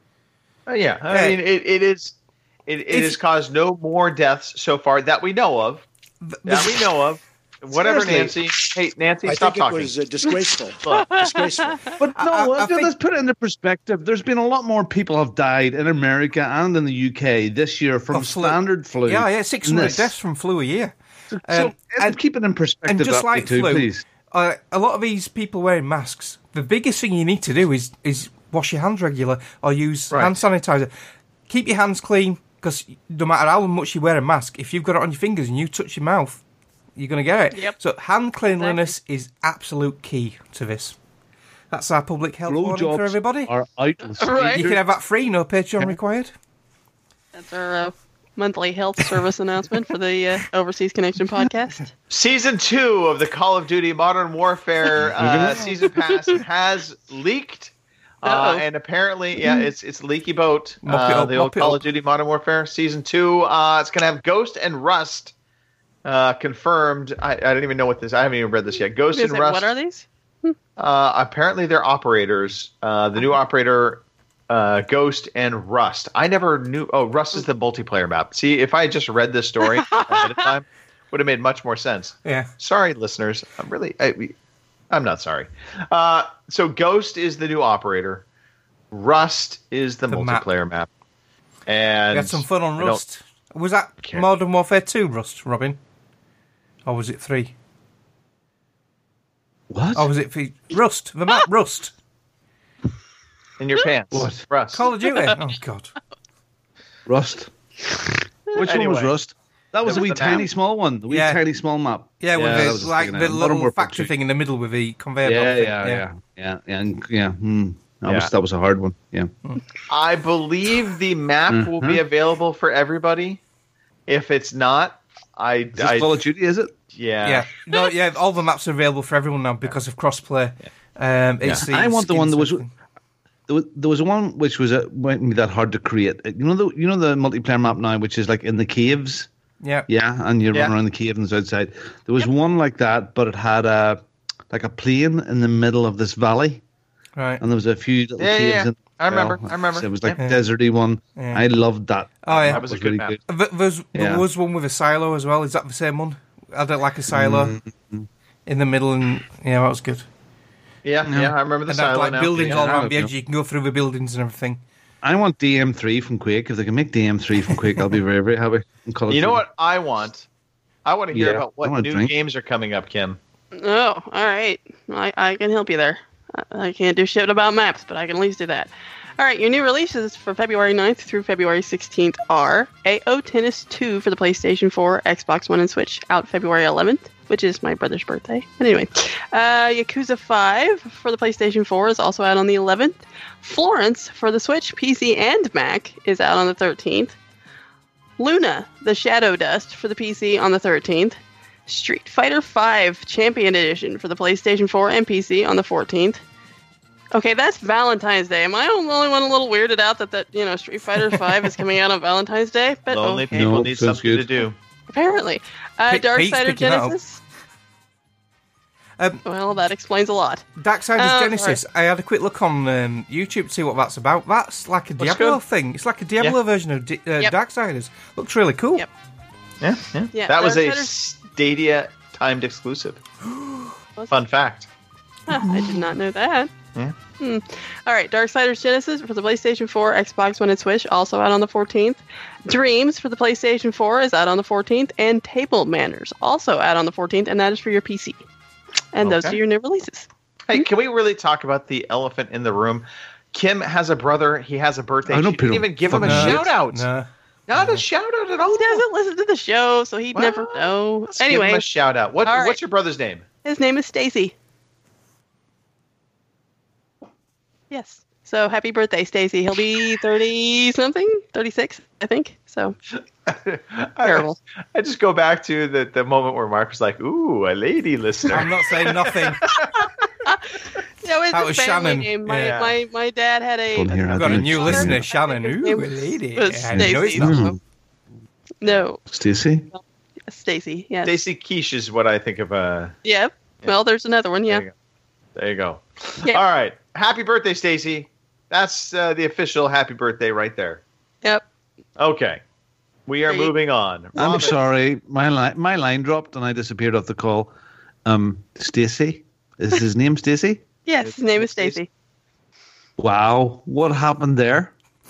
Uh, yeah, I
Yeah.
mean, it, it is. It, it
If-
has caused no more deaths so far that we know of.
The-
That we know of. Whatever,
Seriously.
Nancy. Hey, Nancy,
I
stop
think
talking.
it was uh, disgraceful.
Look,
disgraceful.
But no,
I- I
let's,
think-
let's put it into perspective. There's been a lot more people have died in America and in the U K this year from
Of flu.
standard flu.
Yeah, yeah, six hundred
This.
deaths from flu a year.
So,
Um,
and keep it in perspective.
And just
that way
like
too,
flu,
please.
uh, a lot of these people wearing masks, the biggest thing you need to do is is wash your hands regular or use
Right.
hand sanitizer. Keep your hands clean, because no matter how much you wear a mask, if you've got it on your fingers and you touch your mouth, you're going to get it.
Yep.
So hand cleanliness is absolute key to this. That's our public health warning for
Blowjobs
everybody.
are out.
Right.
You can have that free, no Patreon required.
That's our uh, monthly health service announcement for the uh, Overseas Connection podcast.
season two of the Call of Duty Modern Warfare uh, season pass has leaked. Uh,
Uh-oh.
and apparently, yeah, it's it's Leaky Boat.
Mop it
Uh,
up,
the old
mop it
Call
up.
of Duty Modern Warfare season two. Uh, it's going to have Ghost and Rust uh, confirmed. I, I don't even know what this. I haven't even read this yet. Ghost
Is
and
it-
Rust.
what are these?
Uh, apparently, they're operators. Uh, the new operator, uh, Ghost and Rust. I never knew. Oh, Rust is the multiplayer map. See, if I had just read this story ahead of time, would have made much more sense.
Yeah.
Sorry, listeners. I'm really. I, I'm not sorry. Uh, so, Ghost is the new operator. Rust is the,
The map.
multiplayer map. And
We had some fun on
I don't-
Rust. Was that
care.
Modern Warfare two Rust, Robin? Or was it three?
What?
Or was it for Rust? The map Rust.
in your pants.
What?
Rust.
Call of Duty. Oh God.
Rust. Which one was
Anyway.
Rust? That was
That
a
was
wee
the
tiny
map.
small one. The wee
Yeah.
tiny small map.
Yeah, with
that
the,
was
like
taken
the
out. Modern
little
Warfare
factory
two.
thing in the middle with the conveyor
Yeah,
belt thing.
yeah, yeah, yeah, yeah, and yeah. Hmm. That
Yeah.
was that was a hard one. Yeah.
I believe the map will be available for everybody. If it's not, I,
Is this
I
Call of Duty? Is it?
yeah.
Yeah, no, yeah. All the maps are available for everyone now because of crossplay. Um, it's the
I want the one that was.
skins
There was, there was one which was uh, wouldn't be that hard to create. You know the you know the multiplayer map now, which is like in the caves.
Yeah,
Yeah, and you
Yeah.
run around the cave and it's outside. There was one like that, but it had a like a plane in the middle of this valley,
right.
and there was a few little
Yeah,
caves.
yeah,
in
I remember,
well,
I remember.
so it was like
Yeah.
a deserty one.
Yeah.
I loved that.
Oh, yeah.
That was a good map.
Th- There's, there
Yeah.
was one with a silo as well. Is that the same one? I don't like a silo
Mm-hmm.
in the middle, and yeah, that was good.
Yeah,
No.
yeah, I remember the
And have
silo
like
now.
buildings
Yeah,
all
I
around the
know.
edge. You can go through the buildings and everything.
I want D M three from Quake. If they can make D M three from Quake, I'll be very, very happy. And Call of
You know
Duty.
what I want? I want to hear
Yeah,
about
I
what
want
new
drink.
games are coming up, Kim.
Oh, all right. I, I can help you there. I, I can't do shit about maps, but I can at least do that. All right, your new releases for February ninth through February sixteenth are A O Tennis two for the PlayStation four, Xbox One, and Switch, out February eleventh, which is my brother's birthday. But anyway, uh, Yakuza five for the PlayStation four is also out on the eleventh. Florence for the Switch, P C, and Mac is out on the thirteenth. Luna, the Shadow Dust for the P C on the thirteenth. Street Fighter five Champion Edition for the PlayStation four and P C on the fourteenth. Okay, that's Valentine's Day. Am I the only one a little weirded out that, that you know, Street Fighter five is coming out on Valentine's Day? But
Lonely
okay.
people
No,
need
sounds
something to
good.
do.
Apparently. Uh,
Pete- Pete's
Darksider
picking it up.
Genesis.
Um,
Well, that explains a lot.
Darksiders
Oh,
Genesis. I had a quick look on um, YouTube to see what that's about. That's like a
Looks
Diablo
good.
thing. It's like a Diablo
Yeah.
version of Di- uh,
Yep.
Darksiders. Looks really cool.
Yep.
Yeah, yeah.
Yeah,
that was a
Darksiders-
Stadia timed exclusive.
Was
Fun fact.
Huh, I did not know that.
Yeah.
Hmm. All right, Darksiders Genesis for the PlayStation four, Xbox One, and Switch, also out on the fourteenth. Dreams for the PlayStation four is out on the fourteenth, and Table Manners also out on the fourteenth, and that is for your P C. And those
Okay.
are your new releases.
Hey, can we really talk about the elephant in the room? Kim has a brother. He has a birthday.
I know
She didn't
Peter
even give him a
No,
shout out.
No.
Not a shout out at all.
He doesn't listen to the show, so he'd
Well,
never know.
Let's give him
Anyway,
a shout out. What,
All right.
What's your brother's name?
his name is Stacy. Yes. So happy birthday, Stacy. He'll be thirty something, thirty-six, I think. So terrible.
I, I just go back to the, the moment where Mark was like, "Ooh, a lady listener."
I'm not saying nothing.
No, it's
That
a
was
family
Shannon.
name. My,
Yeah.
my my dad had a.
Don't hear
I've got a
Adrian.
new
Daughter.
listener, Shannon.
His
Ooh,
name
a
was-
lady.
was
I know it's
Stacey.
not.
Mm.
No,
Stacy?
Stacy. Yes.
Stacy Quiche is what I think of. Uh,
Yep. Well, there's another one. Yeah.
There you go. There you go.
Yeah.
All right. Happy birthday, Stacy. That's uh, the official happy birthday right there.
Yep.
Okay. We are
There you-
moving on.
I'm
Robin.
sorry. My line, my line dropped and I disappeared off the call. Um, Stacy? Is his name Stacy?
Yes. His name is Stacy.
Wow. What happened there?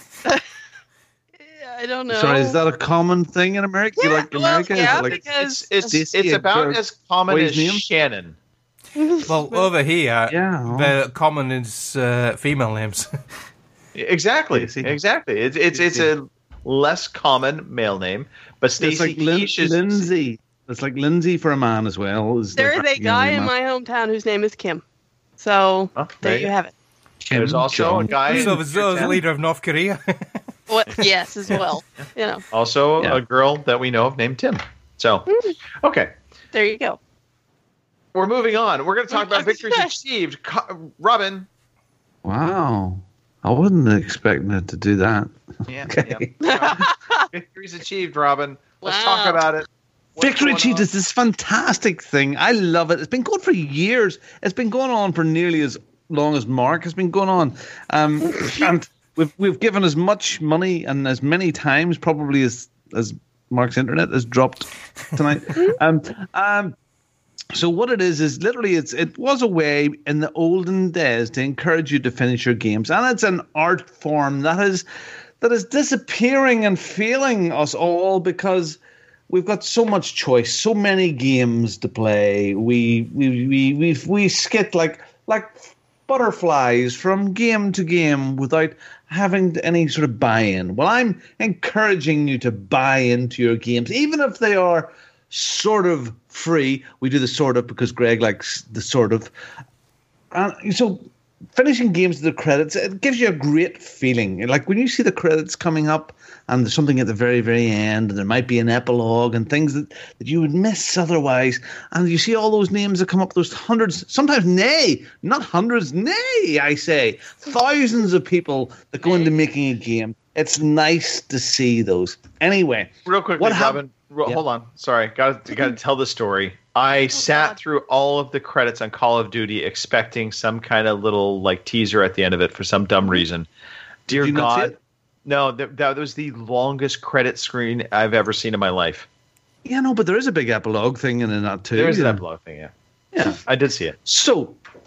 I don't know.
Sorry, is that a common thing in America? You
Yeah,
like
well,
America? Is
yeah,
it like
because-
It's,
Stacy
it's
and
about
George-
as common
Boy's
as
name?
Shannon.
Well, over here,
Yeah.
the common is uh, female names.
Exactly.
Stacy.
Exactly. It's it's it's a less common male name, but
It's
Stacy
like Lin-
Quiche is
Lindsay. It's like Lindsay for a man as well. Is
There
like
is a guy in my hometown whose name is Kim. So
Oh,
there
there
you
you
have it.
There's also a guy
so
in
there's
your
the
town.
leader of North Korea.
What? Yes, as well. You know.
Also
Yeah.
a girl that we know of named Tim. So, okay.
There you go.
We're moving on. We're going to talk about victories achieved. Co- Robin.
Wow. I wasn't expecting it to do that.
Yeah.
Okay.
yeah. Victories achieved, Robin. Let's
Wow.
talk about it. What's
Victory
going
Achieved
on?
is this fantastic thing. I love it. It's been going for years. It's been going on for nearly as long as Mark has been going on. Um, and we've we've given as much money and as many times probably as as Mark's internet has dropped tonight. um, um, so what it is is literally it's it was a way in the olden days to encourage you to finish your games, and it's an art form that is that is disappearing and failing us all because we've got so much choice, so many games to play. We we we we we skit like like butterflies from game to game without having any sort of buy-in. Well, I'm encouraging you to buy into your games, even if they are sort of free. We do the sort of because Greg likes the sort of. And so finishing games with the credits, it gives you a great feeling. Like when you see the credits coming up and there's something at the very, very end, and there might be an epilogue and things that, that you would miss otherwise, and you see all those names that come up, those hundreds, sometimes nay, not hundreds, nay, I say, thousands of people that go into making a game. It's nice to see those. Anyway.
Real quickly,
what hap-
Robin. Ro-
Yeah.
Hold on. Sorry. Got to got to tell the story. I sat
God.
through all of the credits on Call of Duty expecting some kind of little like teaser at the end of it for some dumb reason. Dear
you not see
God.
it?
No, that, that was the longest credit screen I've ever seen in my life.
Yeah, no, but there is a big epilogue thing in that too.
There is an
Yeah.
epilogue thing, yeah.
Yeah.
I did see it.
So,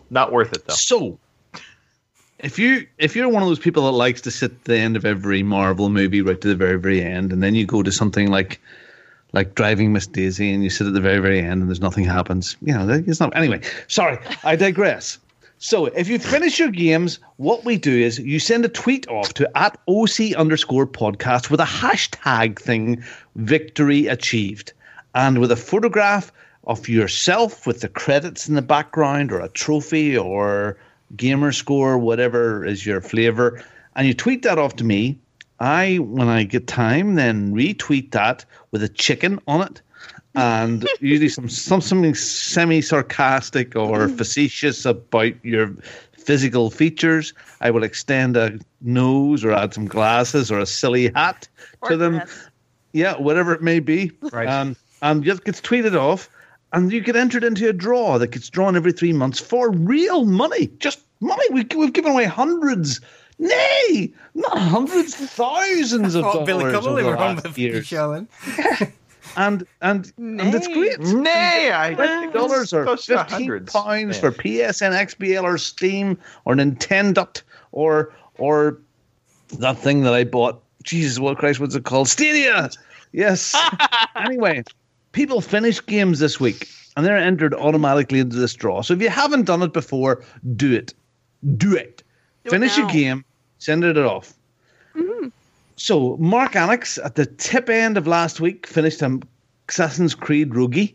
Not worth it, though.
So, if you if you're one of those people that likes to sit at the end of every Marvel movie right to the very very end, and then you go to something like like Driving Miss Daisy, and you sit at the very very end, and there's nothing happens, you know, it's not. Anyway, sorry, I digress. So, if you finish your games, what we do is you send a tweet off to at O C underscore podcast with a hashtag thing, victory achieved, and with a photograph of yourself with the credits in the background, or a trophy, or gamer score, whatever is your flavor, and you tweet that off to me. I, when I get time, then retweet that with a chicken on it, and usually some, some something semi-sarcastic or facetious about your physical features. I will extend a nose or add some glasses or a silly hat
Or
to them.
dress.
Yeah, whatever it may be.
Right.
Um, and just gets tweeted off, and you get entered into a draw that gets drawn every three months for real money. Just money. We, we've given away hundreds. Nay, not hundreds, thousands of
Oh,
dollars
Billy
over
Connolly
the
were on
last
with
years.
Shannon.
And and and it's great.
Nay, I think
Dollars or
close to
fifteen
hundreds.
pounds
Yeah.
for P S N, X B L, or Steam, or Nintendo, or or that thing that I bought. Jesus, what Christ, what's it called? Stadia. Yes. Anyway, people finish games this week, and they're entered automatically into this draw. So if you haven't done it before, do it. Do it.
Do it
Finish your
now.
game. Send it off.
Mhm.
So, Mark Annex, at the tip end of last week, finished um, Assassin's Creed Rogue.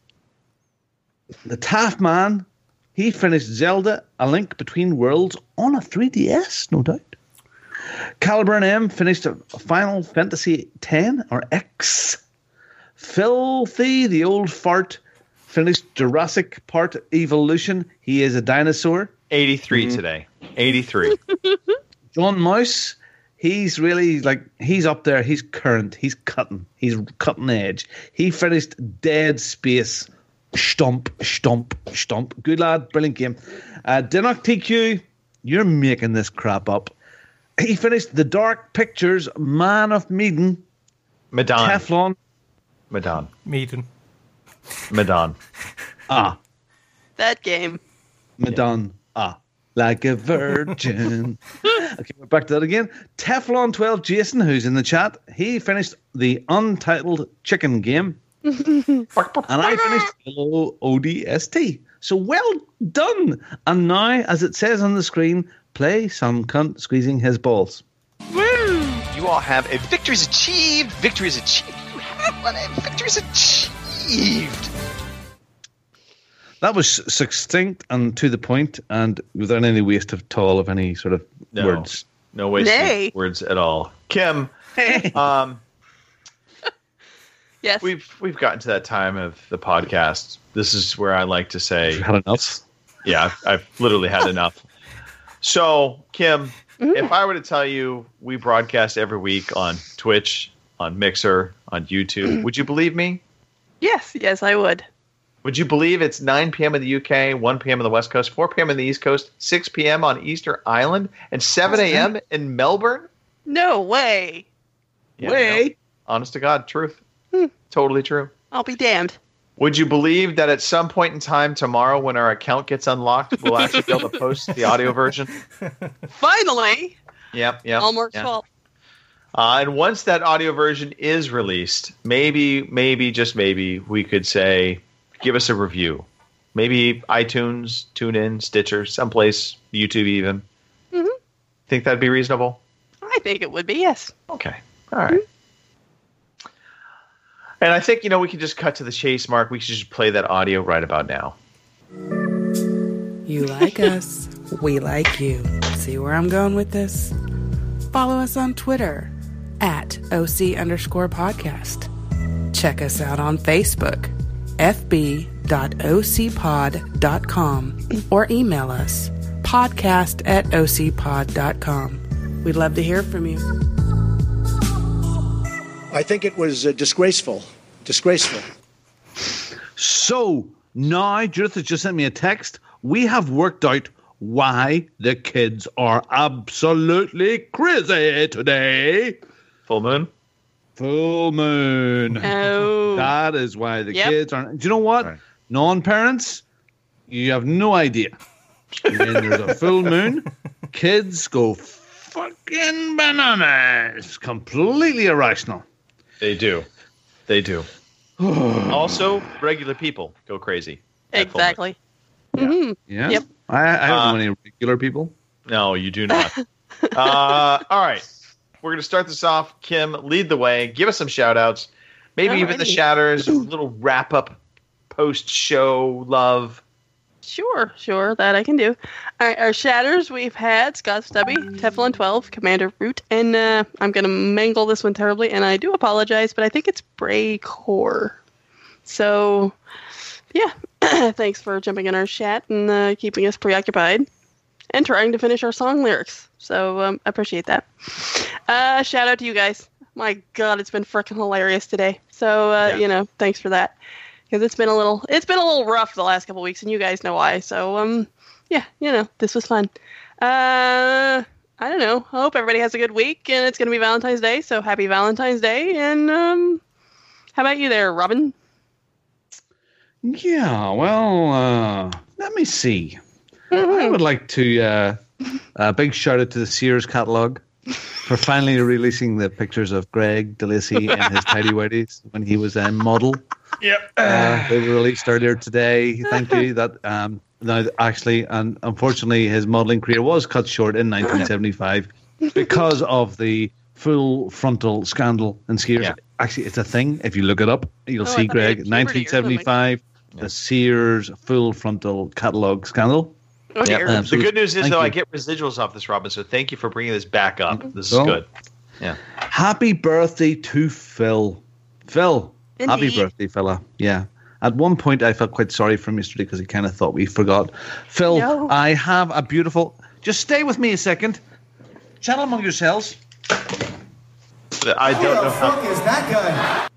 The Taft Man, he finished Zelda, A Link Between Worlds on a three D S, no doubt. Caliburn M finished Final Fantasy X or X. Filthy, the old fart, finished Jurassic Park Evolution. He is a dinosaur.
eighty-three today. eighty-three.
John Mouse, he's really like, he's up there. He's current. He's cutting. He's cutting edge. He finished Dead Space. Stomp, stomp, stomp. Good lad. Brilliant game. Uh, Dinoc T Q, you're making this crap up. He finished The Dark Pictures, Man of Medan.
Madon.
Teflon.
Madon.
Meaden.
Madon.
Ah.
That game.
Madon. Ah. Like a virgin. Okay, we're back to that again. Teflon twelve Jason, who's in the chat, he finished the Untitled Chicken Game. And I finished Hello O D S T. So well done. And now, as it says on the screen, play some cunt squeezing his balls.
Woo! You all have a victory's achieved. Victory's achieved. You have one. A victory's achieved.
That was succinct and to the point, and without any waste of all of any sort of
No.
words.
No waste
Nay.
of words at all. Kim, um,
Yes.
we've we've gotten to that time of the podcast. This is where I like to say,
You've had enough.
yeah, I've, I've literally had enough. So, Kim,
Mm.
if I were to tell you we broadcast every week on Twitch, on Mixer, on YouTube, would you believe me?
Yes, yes, I would.
Would you believe it's nine p.m. in the U K, one p.m. on the West Coast, four p.m. in the East Coast, six p.m. on Easter Island, and seven a.m. in Melbourne?
No way.
Yeah,
Way.
no. Honest to God, truth.
Hmm.
Totally true.
I'll be damned.
Would you believe that at some point in time tomorrow, when our account gets unlocked, we'll actually be able to post the audio version?
Finally.
Yep, yep.
All Mark's
yeah.
fault.
Uh, and once that audio version is released, maybe, maybe, just maybe, we could say, give us a review. Maybe iTunes, TuneIn, Stitcher, someplace, YouTube even.
Mhm.
Think that'd be reasonable?
I think it would be, yes.
Okay. All right. And I think, you know, we can just cut to the chase, Mark. We should just play that audio right about now.
You like us. We like you. See where I'm going with this? Follow us on Twitter at O C underscore podcast. Check us out on Facebook, f b dot o c pod dot com, or email us, podcast at o c pod dot com. We'd love to hear from you.
I think it was uh, disgraceful. Disgraceful.
So now Judith has just sent me a text. We have worked out why the kids are absolutely crazy today.
Full moon?
Full moon.
Oh.
That is why the
Yep.
kids aren't. Do you know what?
Right.
Non-parents, you have no idea. When there's a full moon, kids go fucking bananas. Completely irrational.
They do. They do. Also, regular people go crazy.
Exactly. Mm-hmm.
Yeah.
Yep.
I, I don't
Uh,
know any regular people.
No, you do not. uh, all right. We're going to start this off. Kim, lead the way. Give us some shout-outs. Maybe even the
Alrighty.
Shatters. A little wrap-up post-show love.
Sure, sure, that I can do. All right, our shatters, we've had Scott Stubby, Teflon twelve, Commander Root, and uh, I'm going to mangle this one terribly, and I do apologize, but I think it's Bray Core. So, yeah, thanks for jumping in our chat and uh, keeping us preoccupied and trying to finish our song lyrics. So, um, I appreciate that. Uh, shout out to you guys. My God, it's been freaking hilarious today. So, uh,
Yeah.
you know, thanks for that. Because it's been a little, it's been a little rough the last couple weeks, and you guys know why. So, um, yeah, you know, this was fun. Uh, I don't know. I hope everybody has a good week, and it's going to be Valentine's Day. So happy Valentine's Day. And um, how about you there, Robin?
Yeah, well, uh, let me see. I would like to uh, a big shout out to the Sears catalog for finally releasing the pictures of Greg DeLacy and his tidy whities when he was a model.
Yep.
Uh, they were released earlier today. Thank you. That um, now actually, and unfortunately, his modeling career was cut short in nineteen seventy-five because of the full frontal scandal in Sears.
Yeah.
Actually, it's a thing. If you look it up, you'll
Oh, I
see
thought he had
Greg
puberty or
nineteen seventy-five, the Sears full frontal catalog scandal.
Oh,
Yep.
dear.
Um, so
The good news is,
thank
though,
you.
I get residuals off this, Robin, so thank you for bringing this back up. This is
Well,
good. Yeah.
Happy birthday to Phil. Phil, happy
Indeed.
birthday, fella. Yeah. At one point, I felt quite sorry for him yesterday because he kind of thought we forgot. Phil,
No.
I have a beautiful. Just stay with me a second. Chat among yourselves.
I don't know how.
is that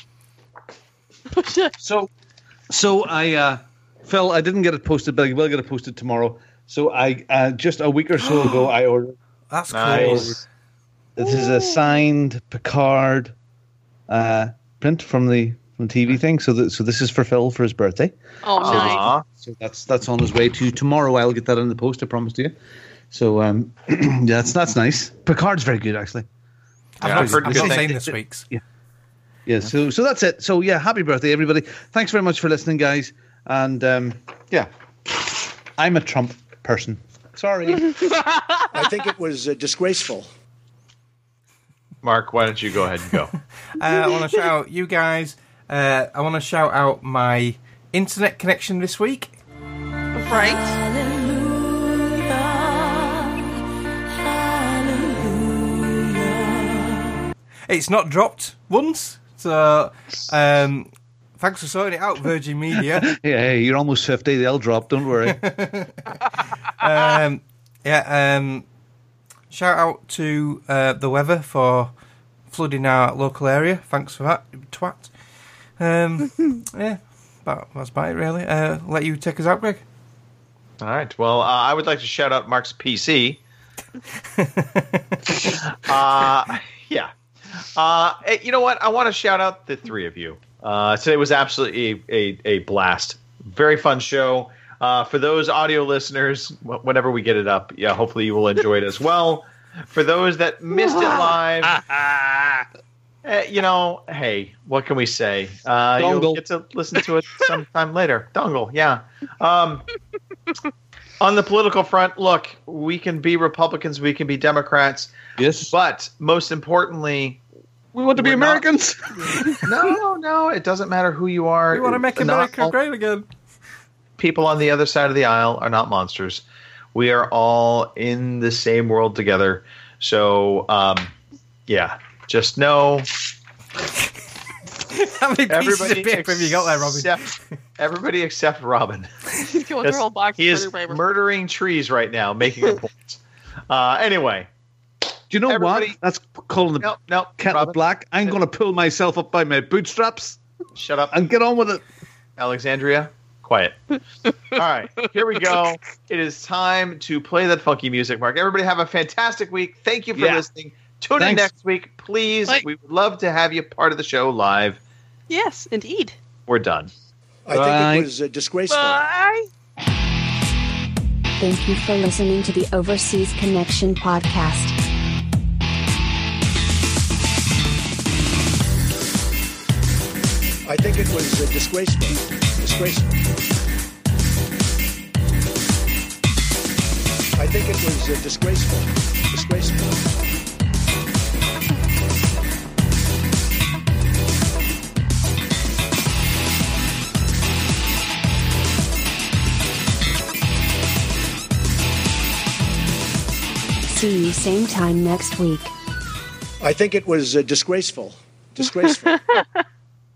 guy?
So, so I, uh, Phil, I didn't get it posted, but I will get it posted tomorrow. So I, uh, just a week or so ago, I ordered.
That's cool.
Nice.
This is a signed Picard uh, print from the from the T V thing. So, that, so this is for Phil for his birthday.
Oh, nice.
Aw.
So that's that's on his way to tomorrow. I'll get that in the post. I promise to you. So um, yeah, that's that's nice. Picard's very good, actually.
I've
Yeah,
not,
I've heard
I've
good
not
things.
seen this week's.
Yeah. Yeah. So so that's it. So yeah, happy birthday, everybody. Thanks very much for listening, guys. And um, yeah, I'm a Trump person. Sorry.
I think it was uh, disgraceful.
Mark, why don't you go ahead and go?
Uh, I want to shout out you guys. Uh, I want to shout out my internet connection this week.
Right.
It's not dropped once, so um, thanks for sorting it out, Virgin Media.
Yeah, hey, you're almost fifty. They'll drop. Don't worry.
um, yeah, um, shout out to uh, the weather for flooding our local area. Thanks for that, you twat. Um, yeah, but that's about it, really. Uh, let you take us out, Greg.
All right. Well, uh, I would like to shout out Mark's P C. uh, yeah. Uh, hey, you know what? I want to shout out the three of you. Uh, today was absolutely a, a, a blast. Very fun show. Uh, for those audio listeners, wh- whenever we get it up, yeah, hopefully you will enjoy it as well. For those that missed it live, uh, you know, hey, what can we say? Uh, you'll
Dongle.
get to listen to it sometime later. Dongle, yeah. Um, on the political front, look, we can be Republicans, we can be Democrats.
Yes.
But most importantly,
we want to be
we're not-
Americans.
no, no, it doesn't matter who you are.
We want to make
Not
America
all
great again.
people on the other side of the aisle are not monsters. We are all in the same world together. So, um, yeah, just know
How many pieces
everybody
of paper have you got there, Robin?
except, everybody except Robin.
He's going through a whole box
He
of
is
printer paper.
murdering trees right now, making a point. Uh, anyway,
Do you know
Everybody-
what? That's calling the
no, no,
kettle
Robin,
black. I'm going to pull myself up by my bootstraps
shut up.
and get on with it.
Alexandria, quiet. All right, here we go. It is time to play that funky music, Mark. Everybody have a fantastic week. Thank you for
Yeah.
listening. Tune in
Thanks.
next week, please.
Bye.
We would love to have you part of the show live.
Yes, indeed.
We're done.
I
Bye.
think it was uh, disgraceful.
Bye.
Thank you for listening to the Overseas Connection podcast.
I think it was uh, disgraceful. Disgraceful. I think it was uh, disgraceful. Disgraceful.
See you same time next week.
I think it was uh, disgraceful. Disgraceful.